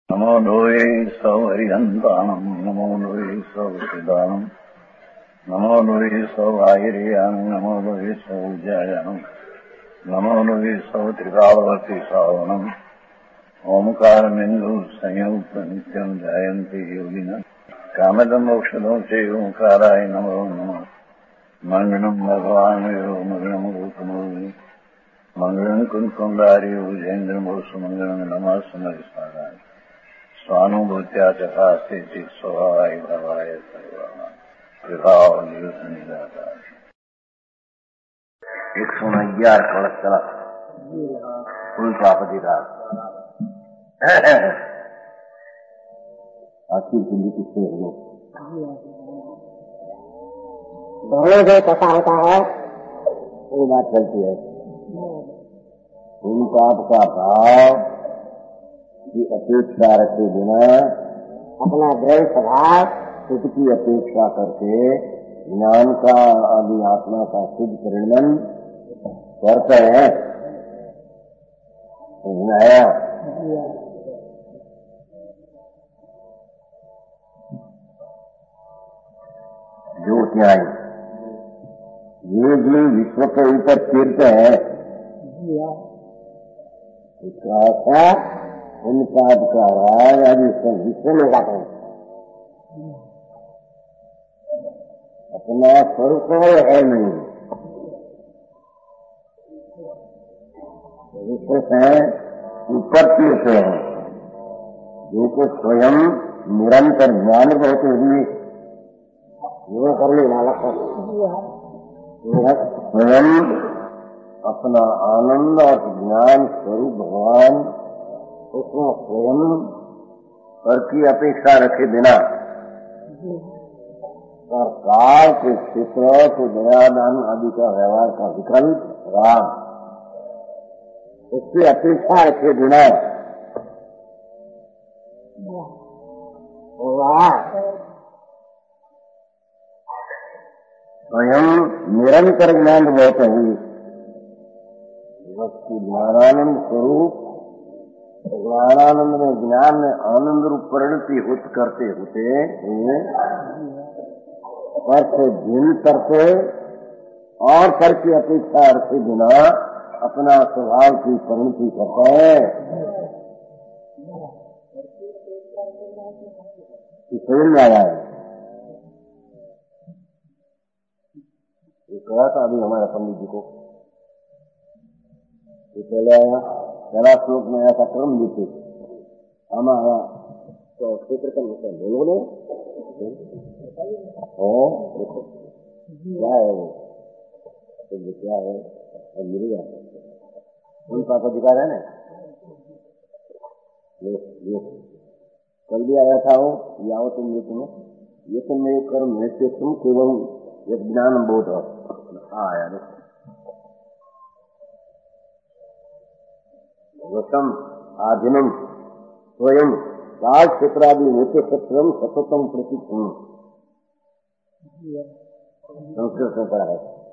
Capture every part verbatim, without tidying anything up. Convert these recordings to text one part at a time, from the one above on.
नमो लोये सौहरिहन्ताणम् नमो लोये सौहृदानम् नमो लोये सौभागिर्यानम् नमो लोये सौविद्यायानम् नमो लोये सौत्रिकावती सावनम् ओंकारमिन्दु संयुक्त नित्यम् जायन्ति योगिनः कामदम् मोक्षदम् च ओंकाराय नमो नमः मङ्गलम् भगवान् यो मङ्गलम् रूपमोहि मङ्गलम् कुन्कुण्डारि भुजेन्द्रमोसुमङ्गलम् नमः समरिसाराय स्वानुभूत्या चकास्ते चित् स्वभावाय भवाय सर्वाणाम् प्रभाव निरुद्ध निराकार एक सौ अग्यार कलश चला कुल प्रापति रात आखिर जिंदगी किससे हो बोलने से कैसा होता है वो बात चलती है। कुल पाप का भाव की अपेक्षा रखे बिना अपना दृढ़ स्वभाव सुख की अपेक्षा करके ज्ञान का आदि आत्मा का शुद्ध परिणमन करते हैं। समझाया ज्योतियां ये जो विश्व के ऊपर चिरते हैं इसका क्या उनका अधिकार आज विश्व में जाते हैं। अपना स्वरूप है नहीं, विश्व से ऊपर तीर्थ है जो को स्वयं निरंतर ज्ञान होते हुए वो करने वाला स्वयं अपना आनंद और ज्ञान स्वरूप भगवान उसमें स्वयं पर की अपेक्षा रखे बिना सरकार के क्षेत्र को दयादान आदि का व्यवहार का विकल्प राम उसकी अपेक्षा रखे बिना स्वयं निरंतर ज्ञान होते हुए वस्तु ज्ञानानंद स्वरूप ज्ञानानंद में ज्ञान में आनंद रूप परिणति होत करते होते पर से भिन्न करते और पर की अपेक्षा रखे बिना अपना स्वभाव की परिणति करता है। समझ में आया है। ये कहा था अभी हमारे पंडित जी को पहले आया पहला श्लोक में ऐसा क्रम देते हमारा तो क्षेत्र का मतलब लोगों ने देखो क्या है वो तो क्या है और मिल जाता उन पापा अधिकार है ना। ये ये कल भी आया था वो यावत तुम ये तुम्हें ये तुम मेरे कर्म है से तुम केवल एक ज्ञान बोध आया देखो वसम आधीनम स्वयं काल क्षेत्रादि होते क्षेत्रम सततम प्रतिष्ठम संस्कृत में पढ़ा है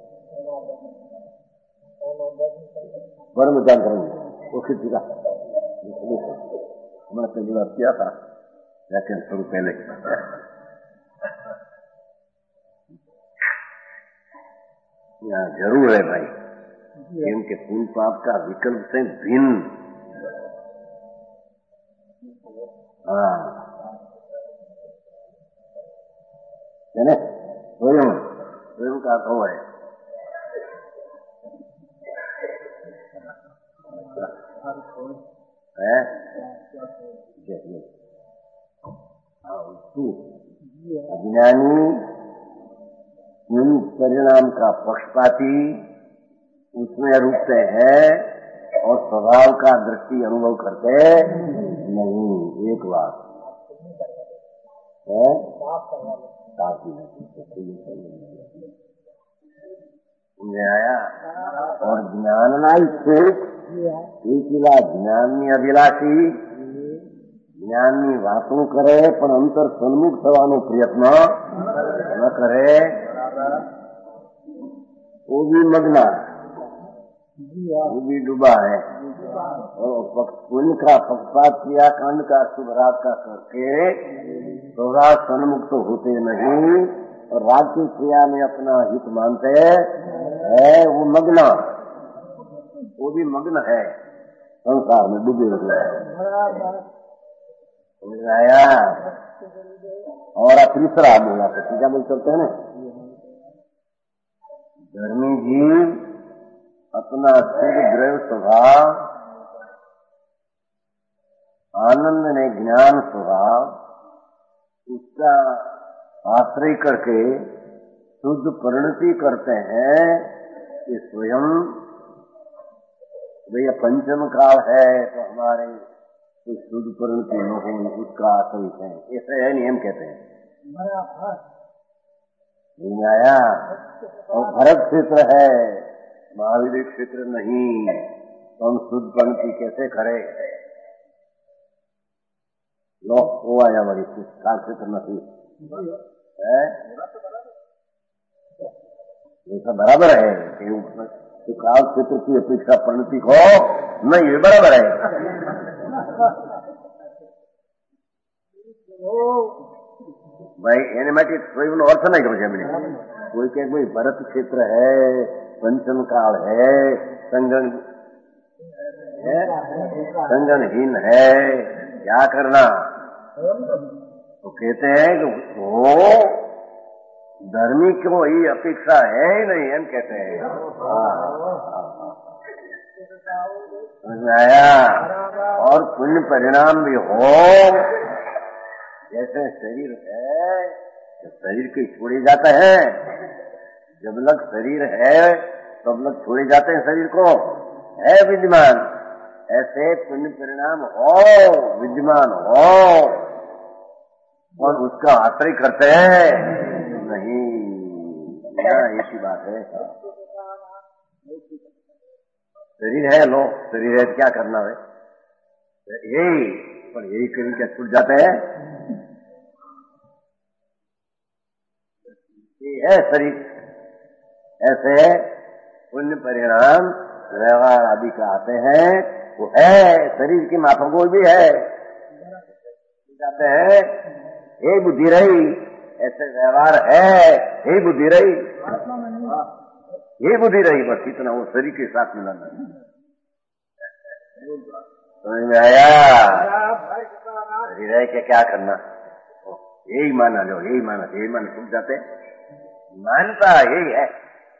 वर्म जान करेंगे वो खिड़की का मैं तो जवाब किया था लेकिन शुरू पहले यहाँ जरूर है भाई क्योंकि पुण्य पाप का विकल्प से भिन्न हाँ है स्वयं स्वयं का अर्थ है है अज्ञानी इन परिणाम का पक्षपाती उसमें रुकते हैं और स्वभाव का दृष्टि अनुभव करते नहीं। एक बात है समझ आया। और ज्ञाननाई सुख એકલા જ્ઞાનની અભિલાષી જ્ઞાનની વાતો કરે પણ અંતર સન્મુખ થવાનો પ્રયત્ન ન કરે वो भी मग्न वो भी डूबा है। और पुण्य का पक्षपात किया, कांड का शुभ राग का करके स्वराज सन्मुख तो होते नहीं और राग की क्रिया में अपना हित मानते है। वो मग्न, वो भी मग्न है, संसार में डूबे हुए है। समझ आया? और तीसरा बोला तो तीसरा बोल सकते हैं ना, धर्मी जीव अपना शुद्ध द्रव्य स्वभाव, आनंद ने ज्ञान स्वभाव, उसका आश्रय करके शुद्ध परिणति करते हैं कि स्वयं भैया पंचम काल है तो हमारे कुछ शुद्ध परिणति न हो, उसका आश्रय है। ऐसे है नियम कहते हैं। आया? और भरत क्षेत्र है, महावीर क्षेत्र नहीं, तो हम शुद्ध परिणति कैसे करें? लो वो आया बड़ी काल क्षेत्र नहीं है, ये सब बराबर है कि काल क्षेत्र की अपेक्षा परिणति को नहीं, ये बराबर है। भाई એને માટે કોઈનો અર્થ નહીં કરો છે એમણે કોઈ કે ભાઈ ભરત ક્ષેત્ર है, पंचम काल है, संगन है, संगनहीन है, क्या करना? तो कहते हैं कि वो धर्मी क्यों ही अपेक्षा है ही नहीं, हम कहते हैं। समझ में आया? और पुण्य परिणाम भी हो, जैसे शरीर है तो शरीर को छोड़े जाते हैं, जब लग शरीर है तब लग छोड़े जाते हैं शरीर को, है विद्यमान। ऐसे पुण्य परिणाम हो, विद्यमान हो और उसका आश्रय करते हैं नहीं, ऐसी बात है। शरीर है, लो शरीर है क्या करना है, यही पर यही कहीं क्या छूट जाते हैं। ये है शरीर, ऐसे पुण्य परिणाम व्यवहार आदि का आते हैं, वो है शरीर की माफक को भी है, जाते हैं ये बुद्धि रही, ऐसे व्यवहार है ये बुद्धि रही, ये बुद्धि रही, बस इतना वो शरीर के साथ मिलाना। समझ में आया? शरीर है क्या क्या करना, यही माना लो, यही माना, यही मान छूट जाते, मानता यही है।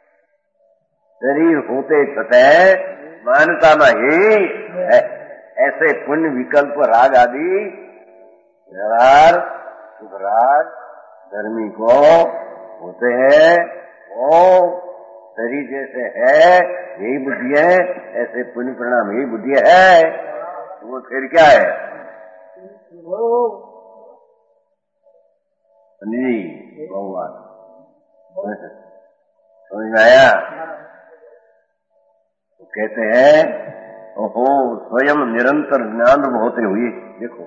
शरीर होते छते मानता में यही है। ऐसे पुण्य विकल्प राग आदि व्यवहार शुभ राग धर्मी को होते हैं, वो शरीर जैसे है यही बुद्धि है, ऐसे पुण्य परिणाम यही बुद्धि है, तो वो फिर क्या है? जी भगवान समझ में आया? तो कहते हैं ओहो स्वयं निरंतर ज्ञान होते हुए, देखो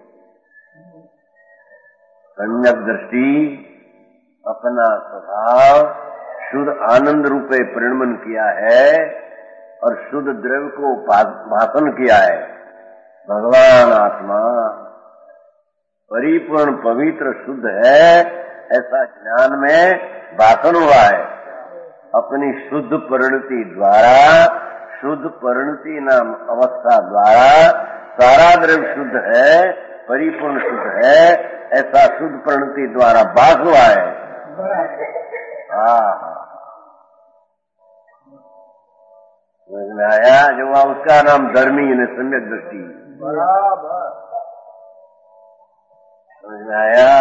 सम्यक दृष्टि, अपना स्वभाव शुद्ध आनंद रूपे परिणमन किया है और शुद्ध द्रव्य को भाषण किया है। भगवान आत्मा परिपूर्ण पवित्र शुद्ध है, ऐसा ज्ञान में भाषण हुआ है। अपनी शुद्ध परिणति द्वारा, शुद्ध परिणति नाम अवस्था द्वारा सारा द्रव्य शुद्ध है, परिपूर्ण शुद्ध है, ऐसा शुद्ध परिणति द्वारा भाष हुआ है। हाँ समझ में आया? जो हुआ उसका नाम धर्मी ने सम्यक दृष्टि। समझ में आया?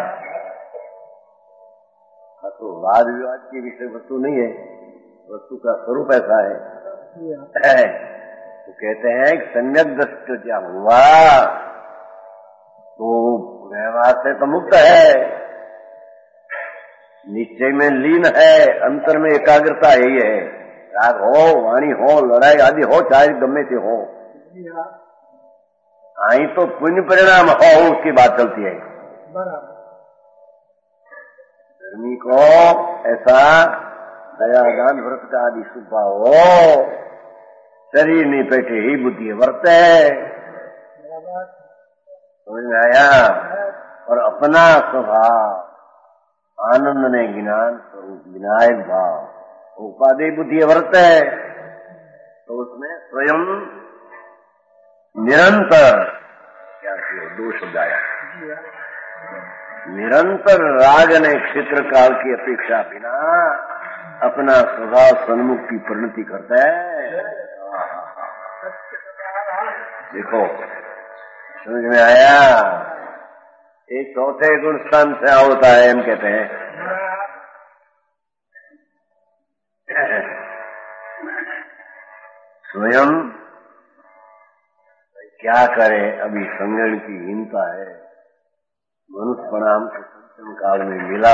तो वाद विवाद की विषय वस्तु नहीं है, वस्तु का स्वरूप ऐसा है। तो कहते हैं कि सम्यक दृष्टि क्या हुआ तो व्यवहार से तो मुक्त है, निश्चय में लीन है, अंतर में एकाग्रता यही है। राग हो, वाणी हो, लड़ाई आदि हो, चाहे गमे से हो, आई तो पुण्य परिणाम हो उसकी बात चलती है। धर्मी को ऐसा दया दान व्रत का आदि शुभ हो, शरीर नहीं बैठे ही बुद्धि वर्त है, समझ में आया। और अपना स्वभाव आनंद ने ज्ञान स्वरूप विनायक भाव उपाधि बुद्धि वर्त है, तो उसमें स्वयं निरंतर क्या दोष हो जाया, निरंतर राग ने क्षेत्र काल की अपेक्षा बिना अपना स्वभाव सन्मुख की परिणति करता है। देखो समझ में आया। एक चौथे गुण स्थान से होता है, हम कहते हैं स्वयं क्या करे, अभी संगण की हीनता है, मनुष्य प्रणाम के संतन काल में मिला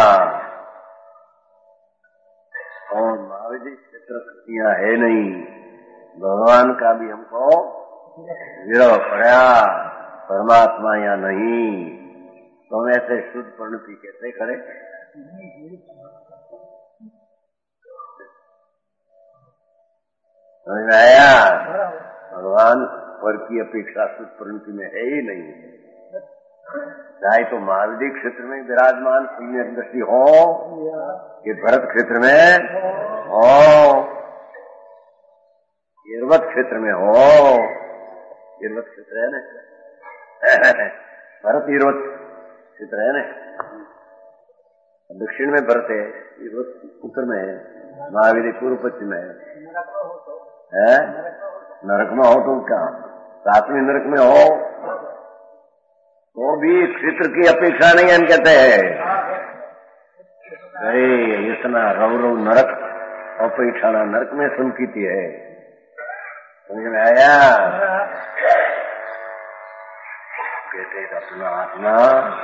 और महाविधि क्षेत्र कृतियां है नहीं, भगवान का भी हमको विरह पड़ा, परमात्मा या नहीं, तो हम ऐसे शुद्ध परिणति कैसे करें। समझ में आया। भगवान पर की अपेक्षा शुद्ध परिणति में है ही नहीं, चाहे तो महाविधि क्षेत्र में विराजमान पुण्य दृष्टि हो कि भरत क्षेत्र में हो, ईर्वत क्षेत्र में हो, ईर्वत क्षेत्र है ना, भरत ईर्वत क्षेत्र है ना, दक्षिण में भरत है, ईर्वत उत्तर में है, महाविधि पूर्व पश्चिम में है। नरक में हो तो क्या, सातवीं नरक में हो तो भी क्षेत्र की अपेक्षा नहीं, हम कहते हैं अरे इतना रव रव नरक अपेक्षा नरक में संकीति है। समझ में आया। कहते अपना आत्मा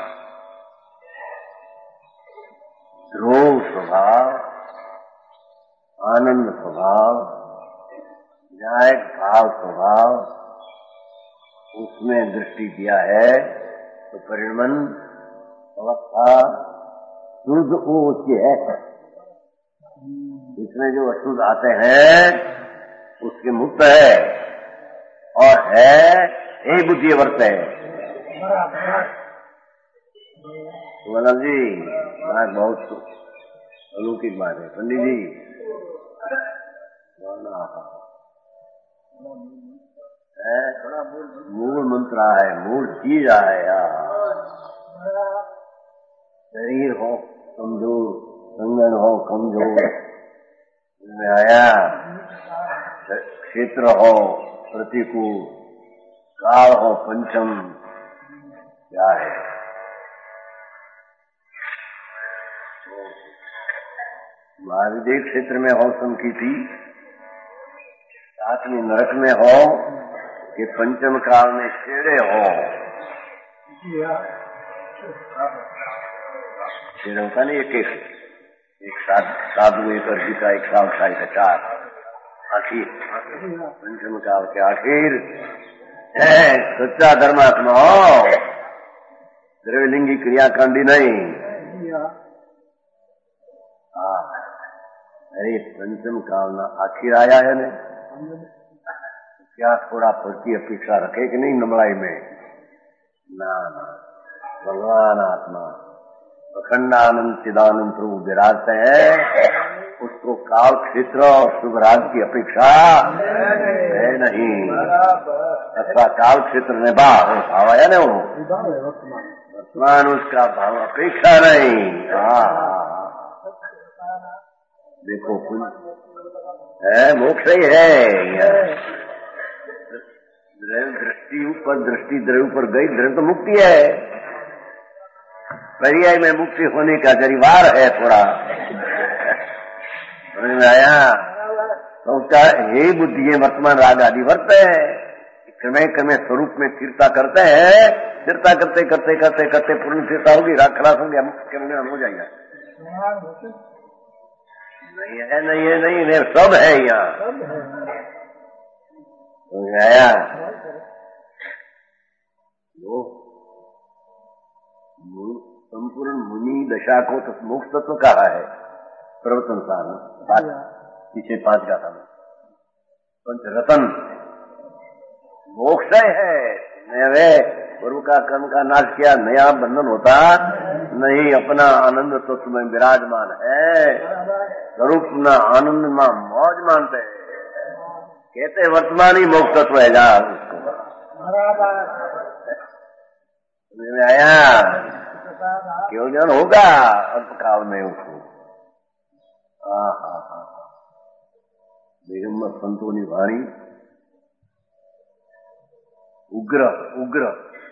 ध्रुव स्वभाव, आनंद स्वभाव, न्यायिक भाव स्वभाव, उसमें दृष्टि दिया है तो परिणमन अवस्था शुद्ध वो उसकी है। इसमें जो अशुद्ध आते हैं उसके मुक्त है और है यही बुद्धि वर्त है। तो जी बात बहुत अलौकिक बात है पंडित जी, है मूल मंत्र है, मूल चीज है यार। शरीर हो कमजोर, संगन हो कमजोर, में आया क्षेत्र हो प्रतिकूल, काल हो पंचम, क्या है महाविधि क्षेत्र में हो संकीर्ति, सातवीं नरक में हो कि पंचम काल में छेड़े हो, छेड़े होता नहीं, एक एक एक साधु एक अर्जिता एक साल साई का चार आखिर पंचम काल के आखिर सच्चा धर्मात्मा हो, द्रव्यलिंगी क्रियाकांडी नहीं। अरे पंचम काल ना आखिर आया है ने, क्या थोड़ा प्रति अपेक्षा रखे कि नहीं नमलाई में, ना ना भगवान आत्मा अखंडानंद चिदानंद प्रभु विराजते हैं, उसको काल क्षेत्र और शुभराज की अपेक्षा है नहीं, अथवा काल क्षेत्र में भाव भाव आया ना, वो वर्तमान उसका भाव अपेक्षा नहीं। देखो है मोक्ष ही है, दृष्टि ऊपर दृष्टि द्रव्य पर गई, द्रव्य तो मुक्ति है, पर्याय में मुक्ति होने का जरिवार है थोड़ा, समझ में आया। तो उसका यही बुद्धि है वर्तमान राग आदि वर्त है, क्रमे क्रमे स्वरूप में स्थिरता करते हैं, स्थिरता करते करते करते करते पूर्ण स्थिरता होगी, राग खलास हो गया, मुक्त के हो जाएगा। नहीं है नहीं है नहीं है, सब है यहाँ, समझ में आया। संपूर्ण मुनि दशा को तो मोक्ष तत्व कहा है प्रवचन सार पीछे पांच का था। पंच रतन मोक्ष है। वे पूर्व का कर्म का नाश किया, नया बंधन होता नहीं, अपना आनंद तो तुम्हें विराजमान है, स्वरूप ना आनंद में मौज मानते हैं, कहते वर्तमान ही मोक्ष तत्व है। जा उसको में आया क्यों ज्ञान होगा अल्पकाल में उसको। हा हा हा दिगंबर संतों की वाणी उग्र उग्र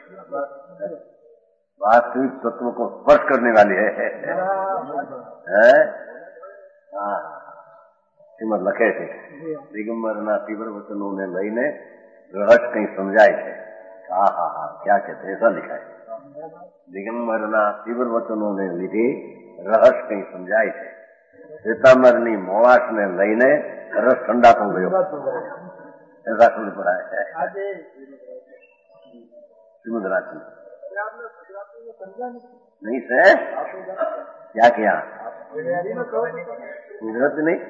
वास्तविक तत्व को स्पर्श करने वाली है, है? हाँ श्रीमद लखे थे दिगंबर तीव्र वचनों ने लईने रहस्य कहीं समझाए थे। हा हा हा क्या कहते ऐसा लिखा है, दिगंबर तीव्र वचनों ने લીધે रहस्य कहीं समझाए थे। श्वेतांबरनी मोवास ने लईने रस ठंडा तो गयो, ऐसा समझ पड़ा है श्रीमद राशि नहीं से क्या किया गुजरात नहीं।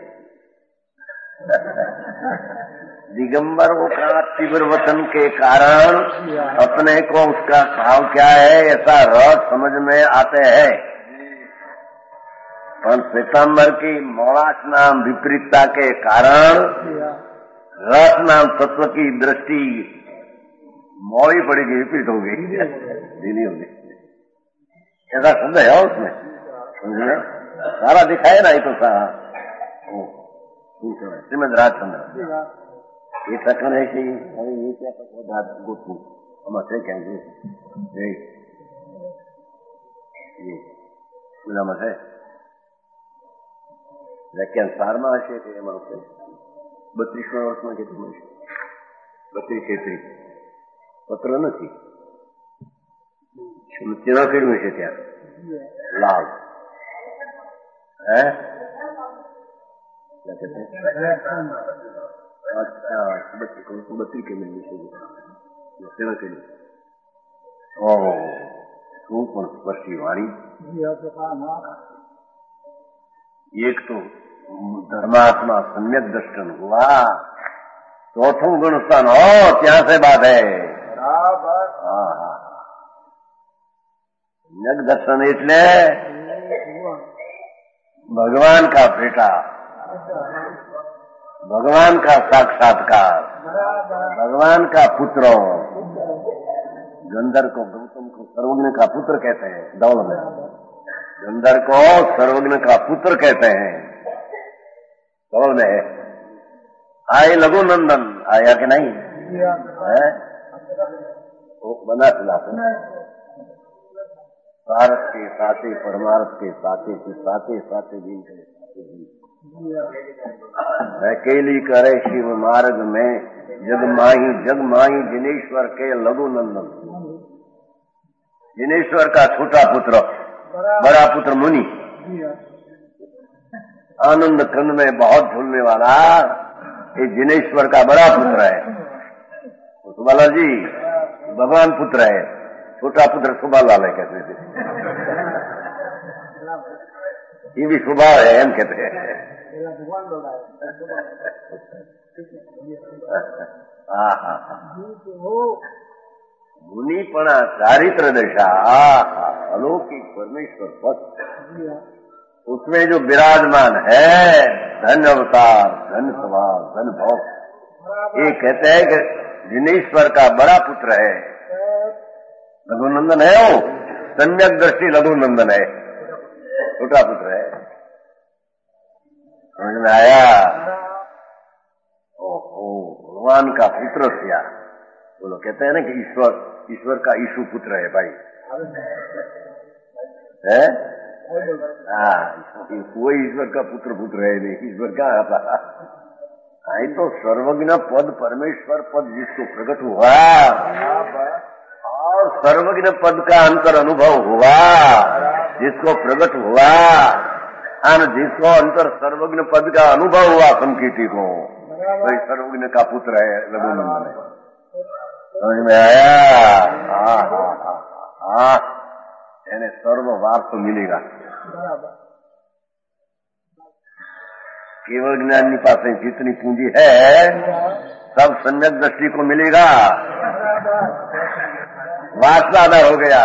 दिगंबरों का तीव्र वचन के कारण अपने को उसका भाव क्या है ऐसा रस समझ में आते हैं, पर श्वेतांबर की मोलास नाम विपरीतता के कारण रस नाम तत्व की दृष्टि मौड़ी पड़ेगी, विपरीत हो गई, ढीली हो गई, ऐसा शब्द है उसमें, समझे सारा दिखाए ना। ये तो सारा श्रीमद राजचंद्र ये तकन है कि अरे ये क्या पता गोतू हम असे कहेंगे ये पूरा है व्याख्यान सारमा हશે કે એમાં બત્રીસમાં વર્ષમાં કેટલું હશે, બત્રીસ તેત્રીસ પત્ર નથી તેના કેવું છે ત્યાં લાલ હે अच्छा बत्ती के लिए तेना के लिए ओह तू पण स्पर्शी वाणी एक तो धर्मात्मा सम्यक दर्शन हुआ, चौथों गुण स्थान हो ત્યાં से बात है। हाँ हाँ सम्यक दर्शन એટલે भगवान का बेटा, भगवान का साक्षात्कार, भगवान का पुत्र। गंधर को गौतम को सर्वज्ञ का पुत्र कहते हैं दौड़ में, गंधर को सर्वज्ञ का पुत्र कहते हैं दौड़ में है। आए लघु नंदन आया कि नहीं है, वो बना खिलाते भारत के साथे परमार्थ के साथे के साथे साथे दिन के अकेली करे शिव मार्ग में जग माही जग माही जिनेश्वर के लघु नंदन। जिनेश्वर का छोटा पुत्र बड़ा पुत्र मुनि, आनंद खंड में बहुत झूलने वाला ये जिनेश्वर का बड़ा पुत्र है। सुबाला जी भगवान पुत्र है, छोटा पुत्र सुबालाल है कहते थे, ये भी स्वभाव है हम कहते हैं। मुनिपणा चारित्र दशा अलौकिक परमेश्वर पद उसमें जो विराजमान है, धन अवतार धन स्वभाव धन भोग, ये कहते हैं कि जिनेश्वर का बड़ा पुत्र है लघुनंदन है, वो सम्यक दृष्टि लघुनंदन है, छोटा पुत्र है। समझ में आया? ओहो भगवान का पुत्र किया, बोलो कहते हैं ना कि ईश्वर ईश्वर का ईशु पुत्र है भाई, है हाँ कोई ईश्वर का पुत्र पुत्र है नहीं, ईश्वर क्या आता है तो सर्वज्ञ पद परमेश्वर पद जिसको प्रकट हुआ और सर्वज्ञ पद का अंतर अनुभव हुआ जिसको प्रकट हुआ और जिसको अंतर सर्वज्ञ पद का अनुभव हुआ संकीर्ति को, वही सर्वज्ञ का पुत्र है लघुनंदन है। समझ में आया? हाँ हाँ हाँ हाँ એને सर्व वार तो मिलेगा। केवल ज्ञानी पास जितनी पूंजी है सब सम्यक दृष्टि को मिलेगा। वासनादार हो गया।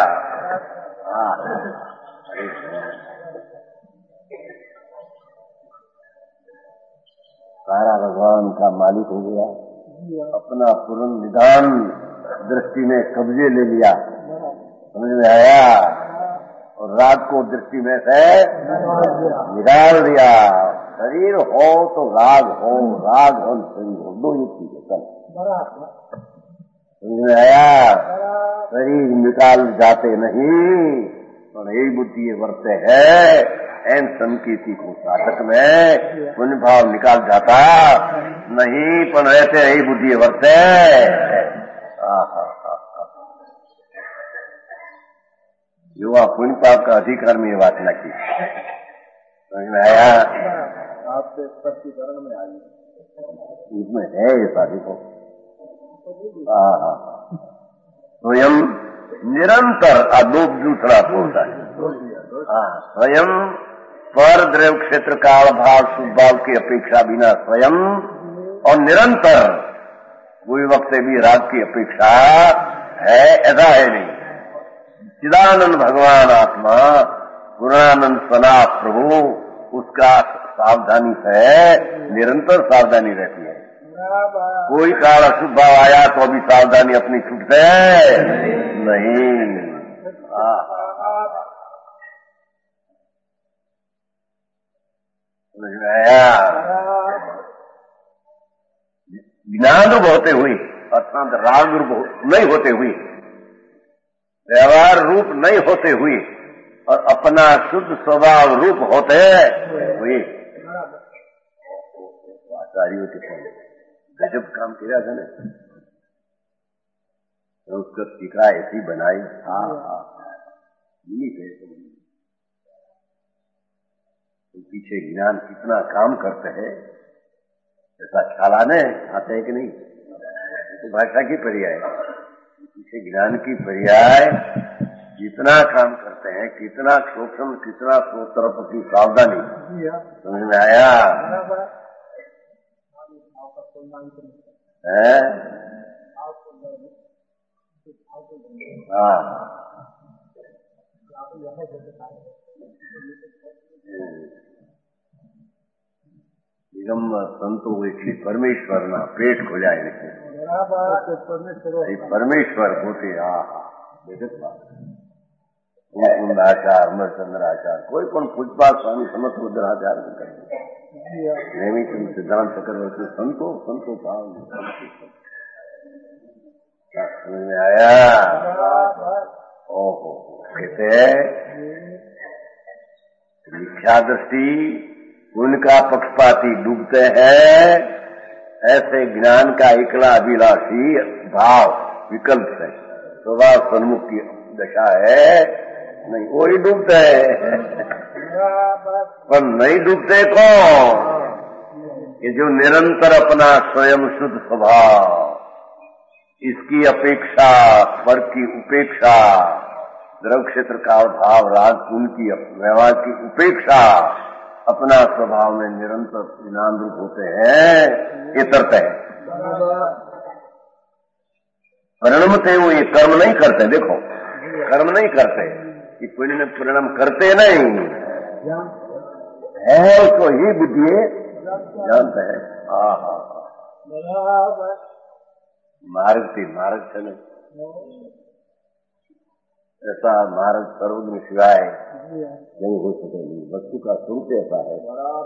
सारा भगवान का मालिक हो गया, अपना पूर्ण निधान दृष्टि में कब्जे ले लिया, समझ में आया, और राग को दृष्टि में से निकाल दिया। शरीर हो तो राग हो, राग हो शरीर हो, दो ही चीज है। कल समझ में आया, शरीर निकाल जाते नहीं, और यही बुद्धि वर्ते है एन संकीर्ति को साधक में पुण्य भाव निकाल जाता नहीं, पण रहते यही बुद्धि वर्ते। युवा पुण्य पाप का अधिकार में ये वासना की, समझ में आया। आपसे स्पष्टीकरण में आई उसमें है ये साधी को। स्वयं निरंतर अदूप दूसरा होता है। स्वयं पर द्रव्य क्षेत्र काल भाव सुभाव की अपेक्षा बिना स्वयं और निरंतर कोई वक्त से भी राग की अपेक्षा है, ऐसा है नहीं। चिदानंद भगवान आत्मा गुणानंद सना प्रभु, उसका सावधानी से निरंतर सावधानी रहती है। कोई काल अशुभ भाव आया तो अभी सावधानी अपनी छूटते नहीं। समझ में आया। ज्ञान रूप होते हुए अर्थात राग रूप नहीं होते हुए, व्यवहार रूप नहीं होते हुए, और अपना शुद्ध स्वभाव रूप होते हुए आचार्यों के गजब काम किया था ना, संस्कृत टीका ऐसी बनाई। हाँ हाँ तो पीछे ज्ञान कितना काम करते हैं ऐसा ख्याल आने आते हैं कि नहीं। तो भाषा की पर्याय, पीछे ज्ञान की पर्याय जितना काम करते हैं, कितना सूक्ष्म, कितना तरफ की सावधानी, समझ में आया है। हाँ निगम संतो એટલી પરમેશ્વરના પેટ ખોલ્યા એને પરમેશ્વર પોતે। હા હા આચાર અમરચંદ્ર આચાર કોઈ પણ પૂજપાલ સ્વામી સમર્થ ઉદ્ધર આચાર કરે, નેમિચંદ સિદ્ધાંત ચક્રવર્તી संतो संतो भाव समझ में आया। ओहो कहते मिथ्या दृष्टि उनका पक्षपाती डूबते हैं, ऐसे ज्ञान का एकला अभिलाषी भाव विकल्प है, स्वभाव सन्मुख की दशा है, नहीं वो ही डूबते हैं। पर नहीं डूबते कौन? ये जो निरंतर अपना स्वयं शुद्ध स्वभाव, इसकी अपेक्षा, पर की उपेक्षा, द्रव्य क्षेत्र का भाव राग पुण्य की व्यवहार की उपेक्षा, अपना स्वभाव में निरंतर परिणाम रूप होते हैं, ये तरते हैं। परिणाम थे वो, ये कर्म नहीं करते। देखो कर्म नहीं करते, ये पुण्य में परिणाम करते नहीं है, उसको ही बुद्धि जानते हैं। हाँ हाँ मार्ग थी मार्ग છે ને ऐसा मार्ग सर्वज्ञ सिवाय नहीं हो सके। वस्तु का स्वरूप ऐसा है।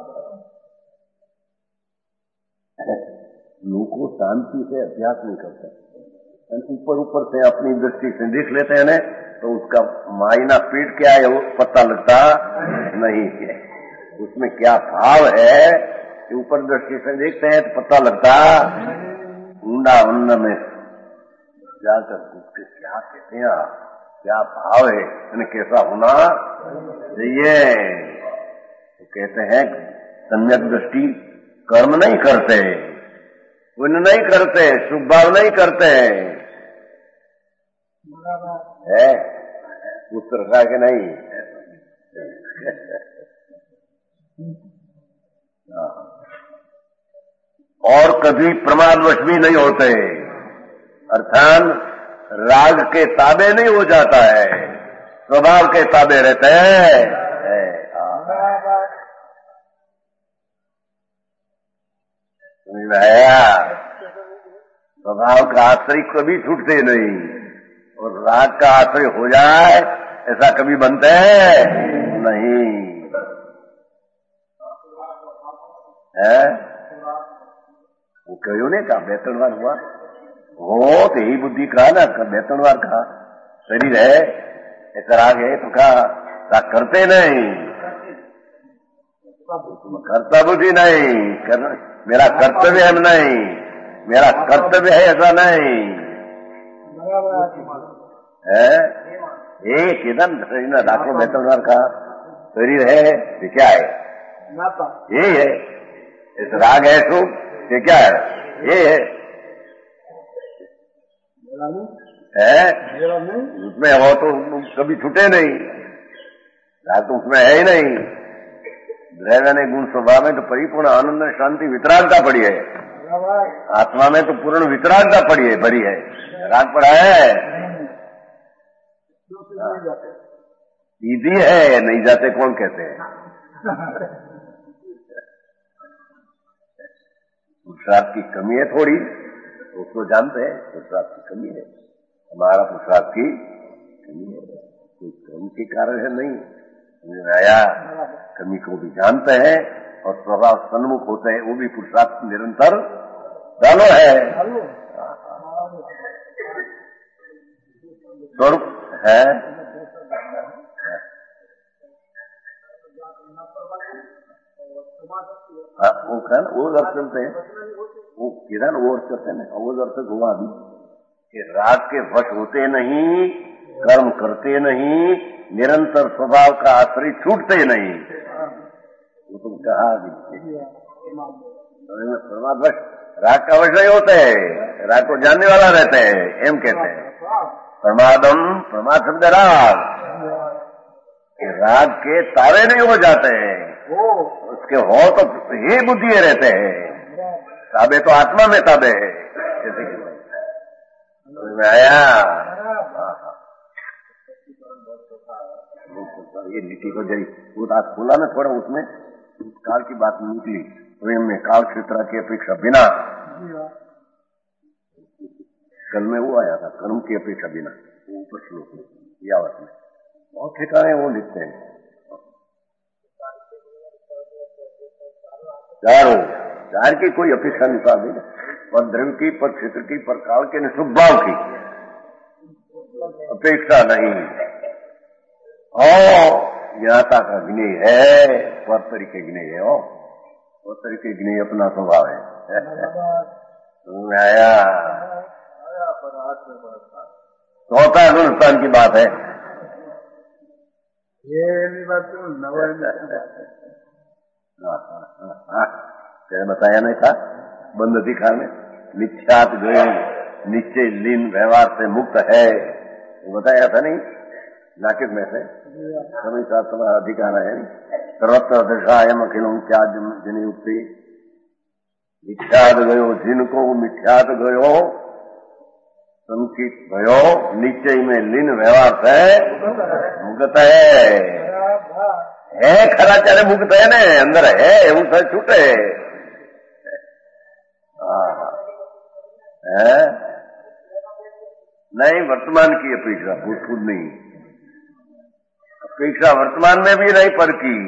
लोग को शांति से अभ्यास नहीं करते, ऊपर ऊपर से अपनी दृष्टि से देख लेते हैं ना, तो उसका मायना पेट क्या है वो पता लगता नहीं है। उसमें क्या भाव है ऊपर दृष्टि से देखते हैं तो पता लगता। ऊंडा उन्न में जाकर उसके क्या कहते हैं, क्या भाव है, यानी कैसा होना चाहिए। तो कहते हैं सम्यक दृष्टि कर्म नहीं करते, पुण्य नहीं करते, शुभ भाव नहीं करते है, उत्तर का कि नहीं। और कभी प्रमादवश भी नहीं होते, अर्थात राग के ताबे नहीं हो जाता है, स्वभाव के ताबे रहते हैं। स्वभाव का आश्रय कभी छूटते नहीं, और राग का आश्रय हो जाए ऐसा कभी बनते हैं नहीं है। वो क्यों नहीं कहा बेतन बार हुआ हो, तो यही बुद्धि कहा ना, बेतन बार कहा शरीर है ऐसा राग है तो कहा राग करते नहीं, करता बुद्धि नहीं कर, मेरा कर्तव्य है नहीं, मेरा कर्तव्य है ऐसा नहीं है। एक इधम शरीर में लाखों बेहतर का शरीर है ये क्या है, ये है इस राग है सुख ये क्या है, ये है है उसमें हो तो कभी छूटे नहीं, राग तो उसमें है ही नहीं। ड्रैगन गुण स्वभाव में तो परिपूर्ण आनंद शांति वितरागता पड़ी है, आत्मा में तो पूर्ण वितरागता पड़ी है भरी है, राग पड़ा है सीधी है, नहीं जाते कौन कहते हैं। पुरुषार्थ की कमी है थोड़ी, उसको जानते हैं पुरुषार्थ की कमी है, हमारा पुरुषार्थ की कमी है, कोई क्रम के कारण है नहीं, आया कमी को भी जानते हैं और स्वभाव सन्मुख होते हैं, वो भी पुरुषार्थ निरंतर डालो है स्वरूप है। हाँ, वो क्या ना वो अर्थ चलते हैं, वो किधर वो अर्थ करते हैं, वो अर्थ हुआ अभी कि राग के वश होते नहीं, कर्म करते नहीं, निरंतर स्वभाव का आश्रय छूटते नहीं, वो तुम कहा अभी परमात्वश राग का वश नहीं होते हैं, राग को जानने वाला रहते हैं, एम कहते हैं प्रमादम, प्रमाद शब्द राग, राग के तारे नहीं हो जाते हैं, उसके हो तो ही बुद्धि रहते हैं, ताबे तो आत्मा में ताबे है, जैसे कि आया ये लिखी को जरी वो आज खोला ना थोड़ा, उसमें काल की बात निकली, प्रेम में काल क्षेत्र की अपेक्षा बिना, कल में वो आया था कर्म की अपेक्षा बिना, वो ऊपर श्लोक में यावत में बहुत ठिकाने वो लिखते हैं, चारों चार की कोई अपेक्षा नहीं पाती, पर द्रव्य की, पर क्षेत्र की, पर काल के, न सुभाव की अपेक्षा नहीं, और ज्ञाता का ज्ञेय है, पर तरीके ज्ञेय है, और पर तरीके ज्ञेय अपना स्वभाव है। आया चौथा गुणस्थान की बात है, ये बात क्या बताया नहीं था बंद दिखा में, निश्चात गए निश्चय लीन व्यवहार से मुक्त है, वो बताया था नहीं नाकित में से समय साथ तुम्हारा अधिकार है, सर्वत्र दशायम अखिलों क्या जनी उक्ति, मिथ्यात गयो जिनको मिथ्यात गयो संकित भयो, निश्चय में लीन व्यवहार से मुक्त है, है खरा चारे मुक्त है ने अंदर है એવું से छूटे है नहीं, वर्तमान की अपेक्षा भूतपूर्व नहीं, अपेक्षा वर्तमान में भी नहीं पर की,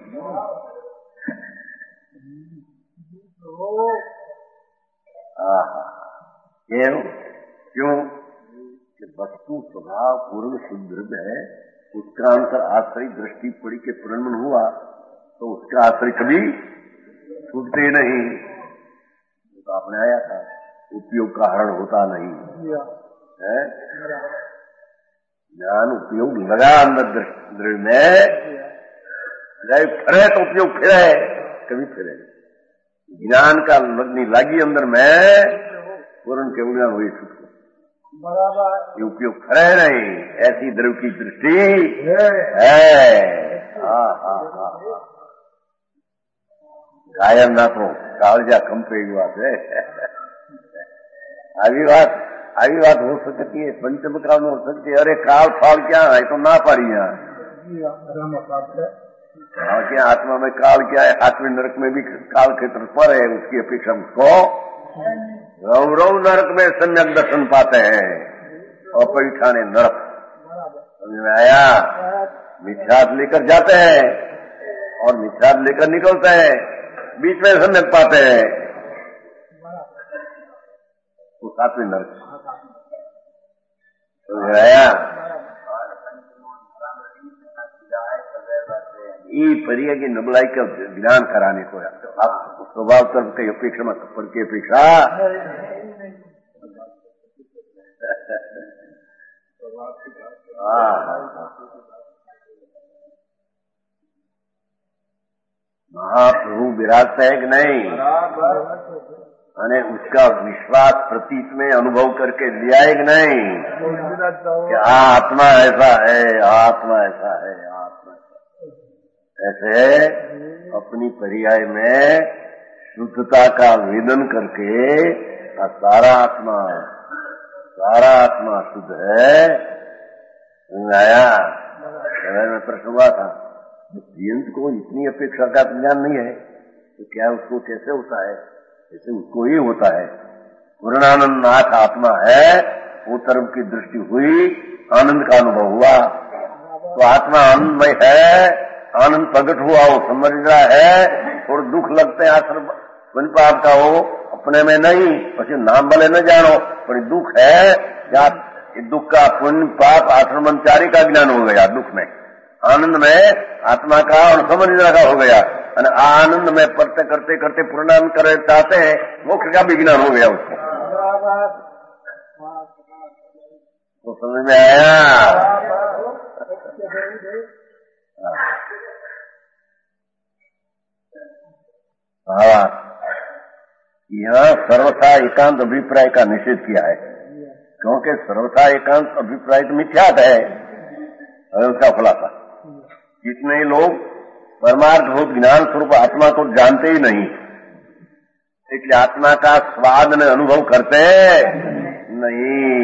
क्यों कि वस्तु स्वभाव पूर्ण शुद्ध है, उसका अंतर आश्रय दृष्टि पड़ी के प्रणमन हुआ तो उसका आश्रय कभी छूटते नहीं, तो आपने आया था उपयोग का हरण होता नहीं है, ज्ञान उपयोग लगा अंदर दृढ़ में, फिरे तो उपयोग फिरे कभी फिरे, ज्ञान का लगनी लागी अंदर में पूर्ण के उड़ा हुई छुटको ये उपयोग करे नहीं, ऐसी द्रव की दृष्टि है। गायन ना तो કાળજા કંપે એવી વાત હે. આવી વાત આવી વાત હો सकती है पंचम काल में हो सकती है. अरे काल फाल क्या है तो ना पड़ी यहाँ. हाँ क्या आत्मा में काल क्या है. आत्मी नरक में भी काल क्षेत्र पर है. उसकी अपेक्षा उसको गौरव नरक में सम्यक दर्शन पाते हैं और परिठाने नरक. समझ में आया. मिथ्यात लेकर जाते हैं और मिथ्यात लेकर निकलते हैं. बीच में सम्यक पाते हैं तो सातवें नरक. समझ में आया. ये परिया की नबलाई का ज्ञान कराने को आप स्वभाव तर्क की अपेक्षा में पढ़ की अपेक्षा महाप्रभु विराजता है कि नहीं. અને उसका विश्वास प्रतीत में अनुभव करके लिया है कि नहीं कि आत्मा ऐसा है, आत्मा ऐसा है, आत्मा ऐसे अपनी पर्याय में शुद्धता का वेदन करके सारा आत्मा सारा आत्मा शुद्ध है. आया में प्रश्न हुआ था यंत्र को इतनी अपेक्षा का ज्ञान नहीं है तो क्या उसको कैसे होता है. ऐसे उसको ही होता है. पूर्णानंद नाथ आत्मा है. वो तरफ की दृष्टि हुई, आनंद का अनुभव हुआ तो आत्मा आनंदमय है. आनंद प्रकट हुआ वो समझ रहा है. और दुख लगते हैं आश्रम बन पाप का वो अपने में नहीं. પછી नाम भले न जानो पर दुख है या दुख का पुण्य पाप आश्रमचारी का ज्ञान हो गया. दुख में आनंद में आत्मा का और समझने का हो गया. आनंद में पढ़ते करते करते पूर्णानंद कर चाहते हैं मोक्ष का भी ज्ञान हो गया उसको. तो समझ में आया. हाँ यहाँ सर्वथा एकांत अभिप्राय का निषेध किया है क्योंकि सर्वथा एकांत अभिप्राय तो मिथ्यात है. उसका खुलासा जितने लोग परमार्थभूत ज्ञान स्वरूप आत्मा को जानते ही नहीं इसलिए आत्मा का स्वाद में अनुभव करते नहीं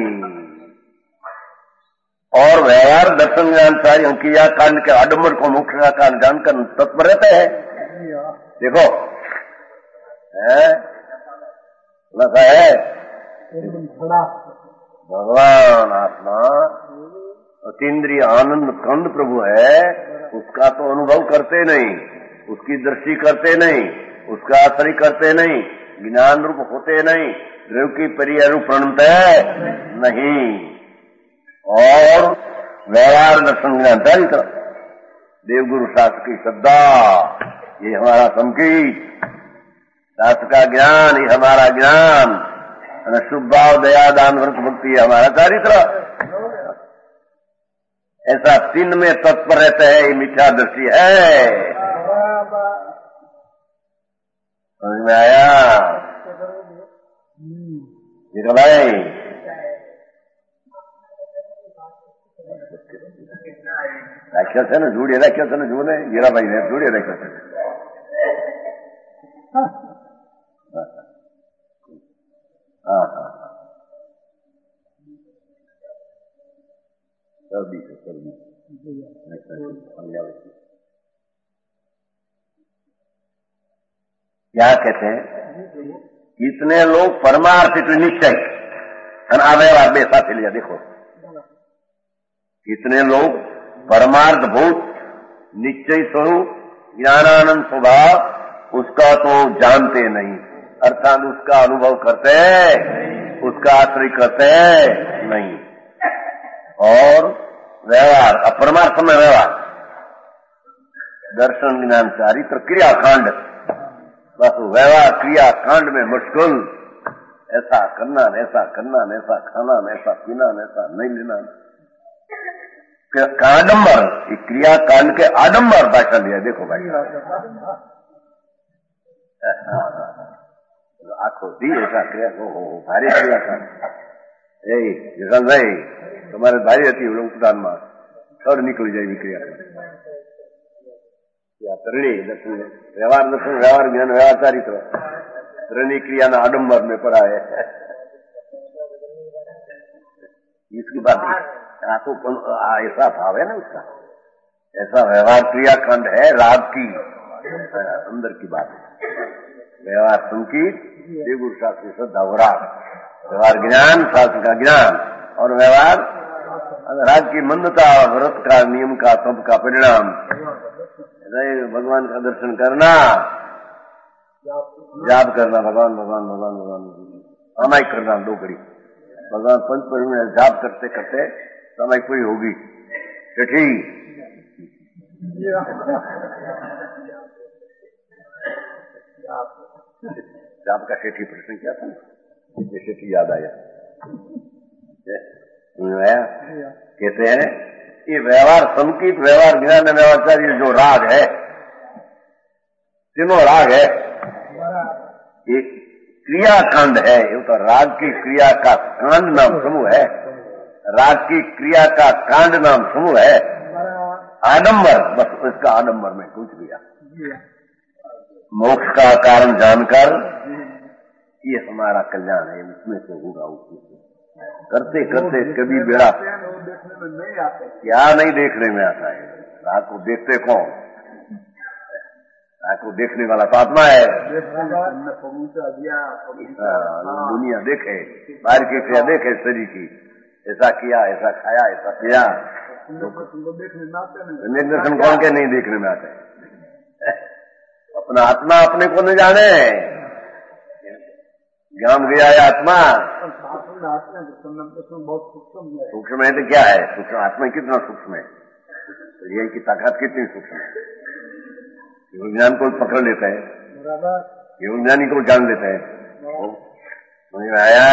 और व्यवहार दर्शन ज्ञान सारी क्रिया कांड के आडम्बर को मोक्ष का कांड जानकर तत्पर रहते हैं. देखो है लगा है भगवान आत्मा अतीन्द्रिय आनंद कंद प्रभु है. उसका तो अनुभव करते नहीं, उसकी दृष्टि करते नहीं, उसका आश्रय करते नहीं, ज्ञान रूप होते नहीं, द्रव की परिया रूप प्रणते नहीं और व्यवहार दर्शन ज्ञान चरित्र देवगुरु शास्त्र की श्रद्धा ये हमारा संकीर्त शास्त्र का ज्ञान ये हमारा ज्ञान शुभ भाव दया दान व्रत भक्ति हमारा चरित्र. ऐसा तीन में तत्पर रहते हैं. ये मिथ्या दृष्टि है. समझ में आया. देखो भाई राक्षस है ना जोड़े राक्षस है ना जोड़े हीरा भाई ने जोड़े राक्षस हाँ हाँ सर्दी से सर्दी क्या कहते हैं इतने लोग परमार्थ निश्चय अनावयव बेसा से लिया. देखो इतने लोग परमार्थ भूत निश्चय स्वरूप ज्ञानानंद स्वभाव उसका तो जानते नहीं अर्थात उसका अनुभव करते उसका आश्रय करते नहीं और व्यवहार अपरमार्थ में व्यवहार दर्शन ज्ञान चारित्र क्रियाकांड बस व्यवहार क्रियाकांड में मुश्किल. ऐसा करना ऐसा करना ऐसा खाना ऐसा पीना ऐसा नहीं लेना आडम्बर क्रियाकांड के आडम्बर भाषा लिया. देखो भाई आखो दी ऐसा क्रिया हो भारी क्रियाकांड એ જગનભાઈ તમારે ભારી હતી ઉડાનમાં સર નીકળી જાય ક્રિયા या ત્રણેય દર્શન વ્યવહાર દર્શન વ્યવહાર જ્ઞાન વ્યવહાર ચારિત્ર ત્રણેય ક્રિયાના આડંબર में पड़ा है। इसकी बात आपको ऐसा भाव है ना उसका, ऐसा व्यवहार क्रियाकांड है राग की अंदर की बात है। व्यवहार संकीत देवगुरु शास्त्री श्रद्धा और राग, व्यवहार ज्ञान शास्त्र का ज्ञान और व्यवहार राग की मंदता, व्रत का नियम का तप का परिणाम। भगवान का दर्शन करना, जाप करना, भगवान भगवान भगवान भगवान सामायिक करना दो घड़ी, भगवान पंच परिवार जाप करते करते सामायिक पूरी होगी। छठी जाप का छठी प्रश्न क्या था, छठी याद आया आया कहते हैं ये व्यवहार संकीत व्यवहार ज्ञान व्यवहार जो राग है, तीनों राग है, ये क्रियाकांड है। ये तो राग की क्रिया का कांड नाम समूह है, राग की क्रिया का कांड नाम समूह है। आडंबर, बस इसका आडंबर में कुछ दिया। मोक्ष का कारण जानकर ये हमारा कल्याण है, उसमें से होगा, उसमें से करते करते कभी बेड़ा क्या नहीं देखने में आता है। राग को देखते कौन, राग को देखने वाला तो आत्मा है। दुनिया देखे, बाहर की क्रिया देखे शरीर की, ऐसा किया, ऐसा खाया, ऐसा किया, दर्शन कौन के नहीं देखने में आते। अपना आत्मा अपने को न जाने, ज्ञान गया है आत्मा सूक्ष्म है तो क्या है, सूक्ष्म आत्मा कितना सूक्ष्म है, शरीर की ताकत कितनी सूक्ष्म है। केवल ज्ञान को पकड़ लेते हैं, केवल ज्ञानी को जान लेते हैं। समझ में आया?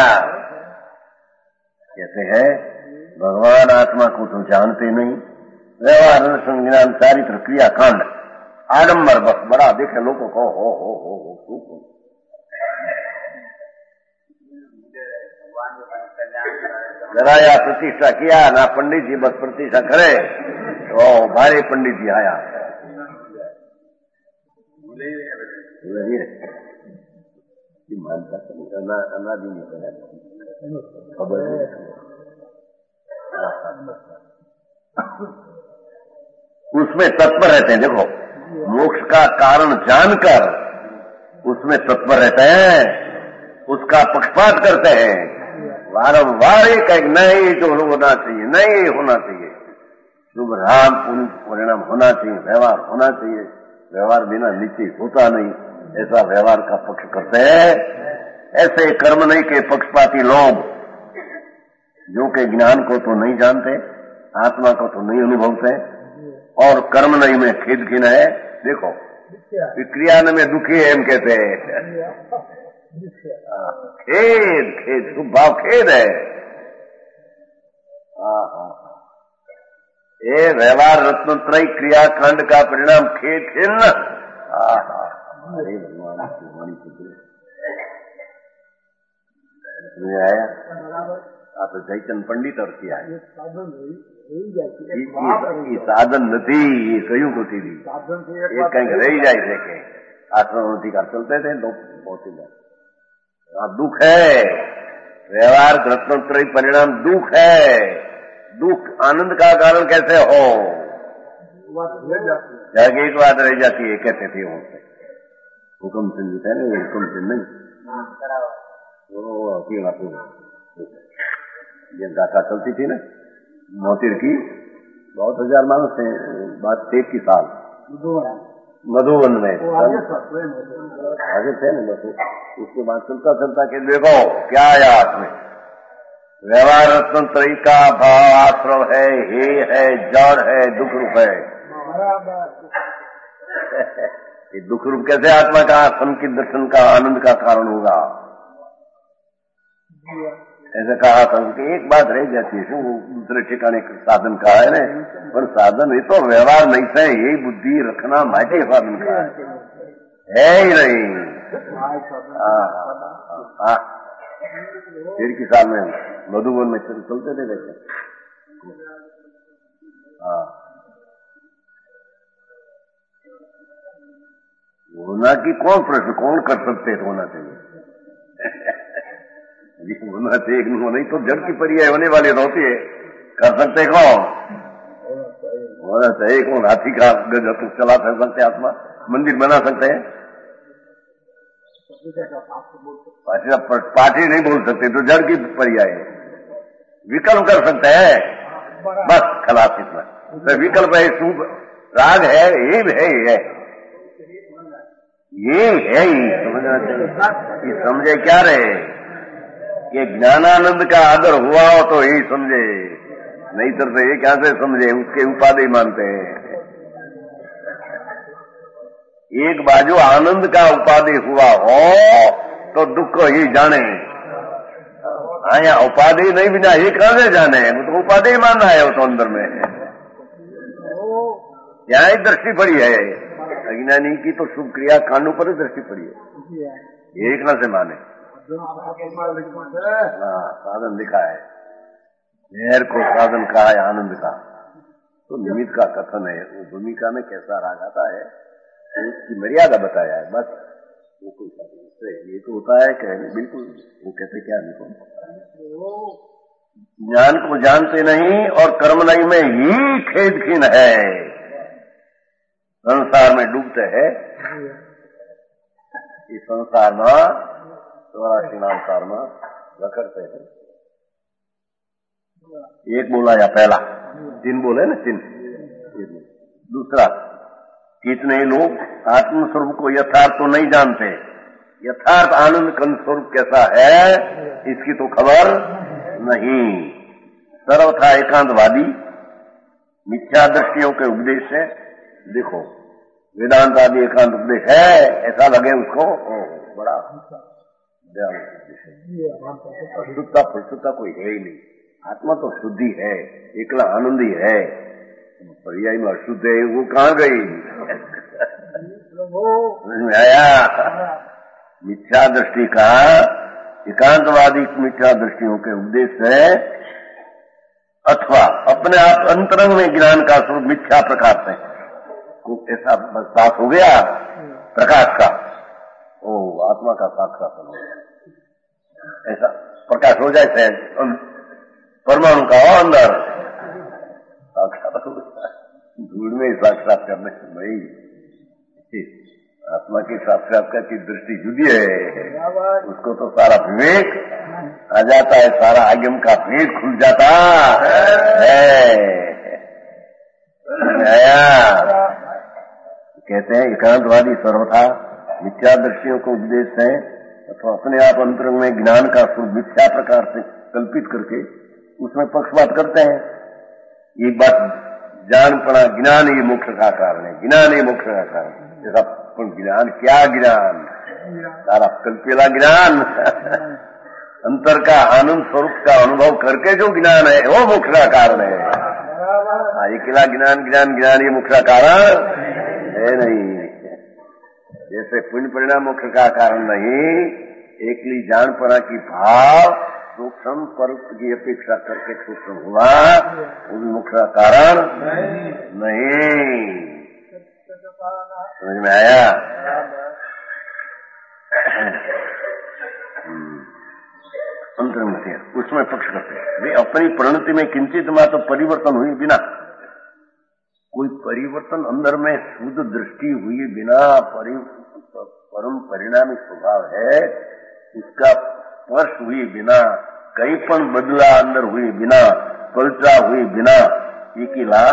कहते हैं भगवान आत्मा को तो जानते नहीं। व्यवहार संज्ञान चारित्र क्रिया कांड आडंबर, बस बड़ा देखे लोगों को हो हो हो हो कराया, प्रतिष्ठा किया ना पंडित जी, बस प्रतिष्ठा करे तो भारे पंडित जी आया। मानता अनादि नहीं करे खबर उसमें तत्पर रहते हैं। देखो, मोक्ष का कारण जानकर उसमें तत्पर रहते हैं, उसका पक्षपात करते हैं, वारंवार एक नहीं जो होना चाहिए, नहीं होना चाहिए, शुभ राम पुण्य परिणाम होना चाहिए, व्यवहार होना चाहिए, व्यवहार बिना नीचे होता नहीं, ऐसा व्यवहार का पक्ष करते हैं। ऐसे कर्म नहीं के पक्षपाती लोग जो कि ज्ञान को तो नहीं जानते, आत्मा को तो नहीं अनुभवते और कर्म नहीं में खेद खीन है। देखो क्रिया में दुखी है, हम कहते हैं खेद खेद शुभ भाव खेद है। ये व्यवहार रत्नत्रय क्रियाकांड का परिणाम खेद खिन्न। अरे भगवान की वाणी को आया आप जयचंद पंडित और किया है साधन નથી, એ કયું નથી એ કંઈક રહી જાય છે કે આશ્રમ અધિકાર चलते थे लोग बहुत ही दुख है। व्यवहार रत्नत्रय परिणाम दुख है। दुख आनंद का कारण कैसे हो, एक बात रह जाती है, कहते थे उनसे हुक्म से जीता है ना, हुक्म से नहीं वो अकेला पूरा ये गाथा चलती थी ना मोतिर की, बहुत हजार मानस थे, बात एक की साल मधुवन में आगे थे ना, बस उसके बाद चलता चलता के देखो क्या आया हाथ में, व्यवहार रत्नत्रय का भाव आश्रव है, हे है, जड़ है, दुख रूप है। ये दुख रूप कैसे आत्मा का संकित दर्शन का आनंद का कारण होगा, ऐसे कहा था कि एक बात रह जाती है, वो दूसरे ठिकाने साधन का है ना, पर साधन ये तो व्यवहार नहीं है, यही बुद्धि रखना माटे साधन का है ही नहीं। डेढ़ की साल में मधुबन में चलते थे वैसे। हाँ होना की कौन प्रश्न, कौन कर सकते हैं? तो होना चाहिए होना चाहिए, नहीं तो जड़ की पर्याय होने वाले होती है। कर सकते कौन? होना चाहिए कौन? हाथी का गज चला सकते, आत्मा मंदिर बना सकते हैं, पाठी नहीं बोल सकते तो जड़ की पर्याय है। विकल्प कर सकते हैं, बस खलास इतना। तो विकल्प है, शुभ राग है, ये है, ये है, ये है ही समझना चाहिए। ये समझे क्या रहे कि ज्ञानानंद का आदर हुआ हो तो यही समझे, नहीं तो ये क्या से समझे, उसके उपाधि मानते हैं। एक बाजू आनंद का उपाधि हुआ हो तो दुख ही जाने, आया उपाधि नहीं बिना ये कहां से जाने, वो तो उपाधि मानना है, वो तो अंदर में यहाँ ही दृष्टि पड़ी है। अज्ञानी की तो शुभ क्रिया कांडों पर ही दृष्टि पड़ी है, एक न से माने। हाँ, साधन लिखा है, जहर को साधन कहा है आनंद का, तो निमित्त का कथन है। वो भूमिका में कैसा राग आता है तो उसकी मर्यादा बताया है, बस वो कोई साधन ये तो होता है कि बिल्कुल वो कहते क्या नहीं, ज्ञान को जानते नहीं और कर्म नहीं में ही खेद खीन है, संसार में डूबते हैं। इस संसार में चौरासी संसार में रखते हैं। एक बोला या पहला तीन बोले ना, तीन। दूसरा, कितने लोग आत्म स्वरूप को यथार्थ तो नहीं जानते, यथार्थ आनंद कंद स्वरूप कैसा है इसकी तो खबर नहीं। सर्वथा एकांतवादी मिथ्या दृष्टियों के उपदेश से, देखो वेदांत आदि एकांत उपदेश है, ऐसा लगे उसको बड़ा शुद्धता फुर्सुता कोई है ही नहीं। आत्मा तो शुद्धि है, एकला आनंद ही है, पर्याय में अशुद्ध है, वो कहाँ गई? आया मिथ्या दृष्टि का, एकांतवादी मिथ्या दृष्टियों के उपदेश से, अथवा अपने आप अंतरंग में ज्ञान का स्वरूप मिथ्या प्रकाश है, ऐसा साफ हो गया प्रकाश का, ओ आत्मा का साक्षात्कार हो गया, ऐसा प्रकाश हो जाए परमाणु का अंदर साक्षात हो गया, धूल में साक्षात करने से भाई आत्मा की साक्षात्कार की दृष्टि जुदी है, उसको तो सारा विवेक आ जाता है, सारा आगम का भेद खुल जाता है। कहते हैं एकांतवादी सर्वथा मिथ्या दृष्टियों को उपदेश है, अथवा अपने आप अंतरंग में ज्ञान का स्वरूप मिथ्या प्रकार से कल्पित करके उसमें पक्षपात करते हैं। ये बात ज्ञान पड़ा, ज्ञान ही मोक्ष का कारण है, ज्ञान ही मोक्ष का कारण, जैसा ज्ञान क्या ज्ञान, सारा कल्पेला ज्ञान अंतर का आनंद स्वरूप का अनुभव करके जो ज्ञान है वो मोक्ष का कारण है। अकेला ज्ञान ज्ञान ज्ञान ये मोक्ष का कारण है नहीं, जैसे पुण्य परिणाम मोक्ष का कारण नहीं, एकली जानपना की भाव सूक्ष्म परोक्ष की अपेक्षा करके सूक्ष्म हुआ, वो भी मोक्ष का कारण नहीं। समझ में आया? अंतरंग में उसमें पक्ष करते हैं वे अपनी परिणति में किंचित मात्र परिवर्तन हुए बिना, कोई परिवर्तन अंदर में शुद्ध दृष्टि हुई बिना, परि, परम परिणामी स्वभाव है उसका स्पर्श हुई बिना, कहीं पण बदला अंदर हुई बिना, पलटा हुई बिना, ये किला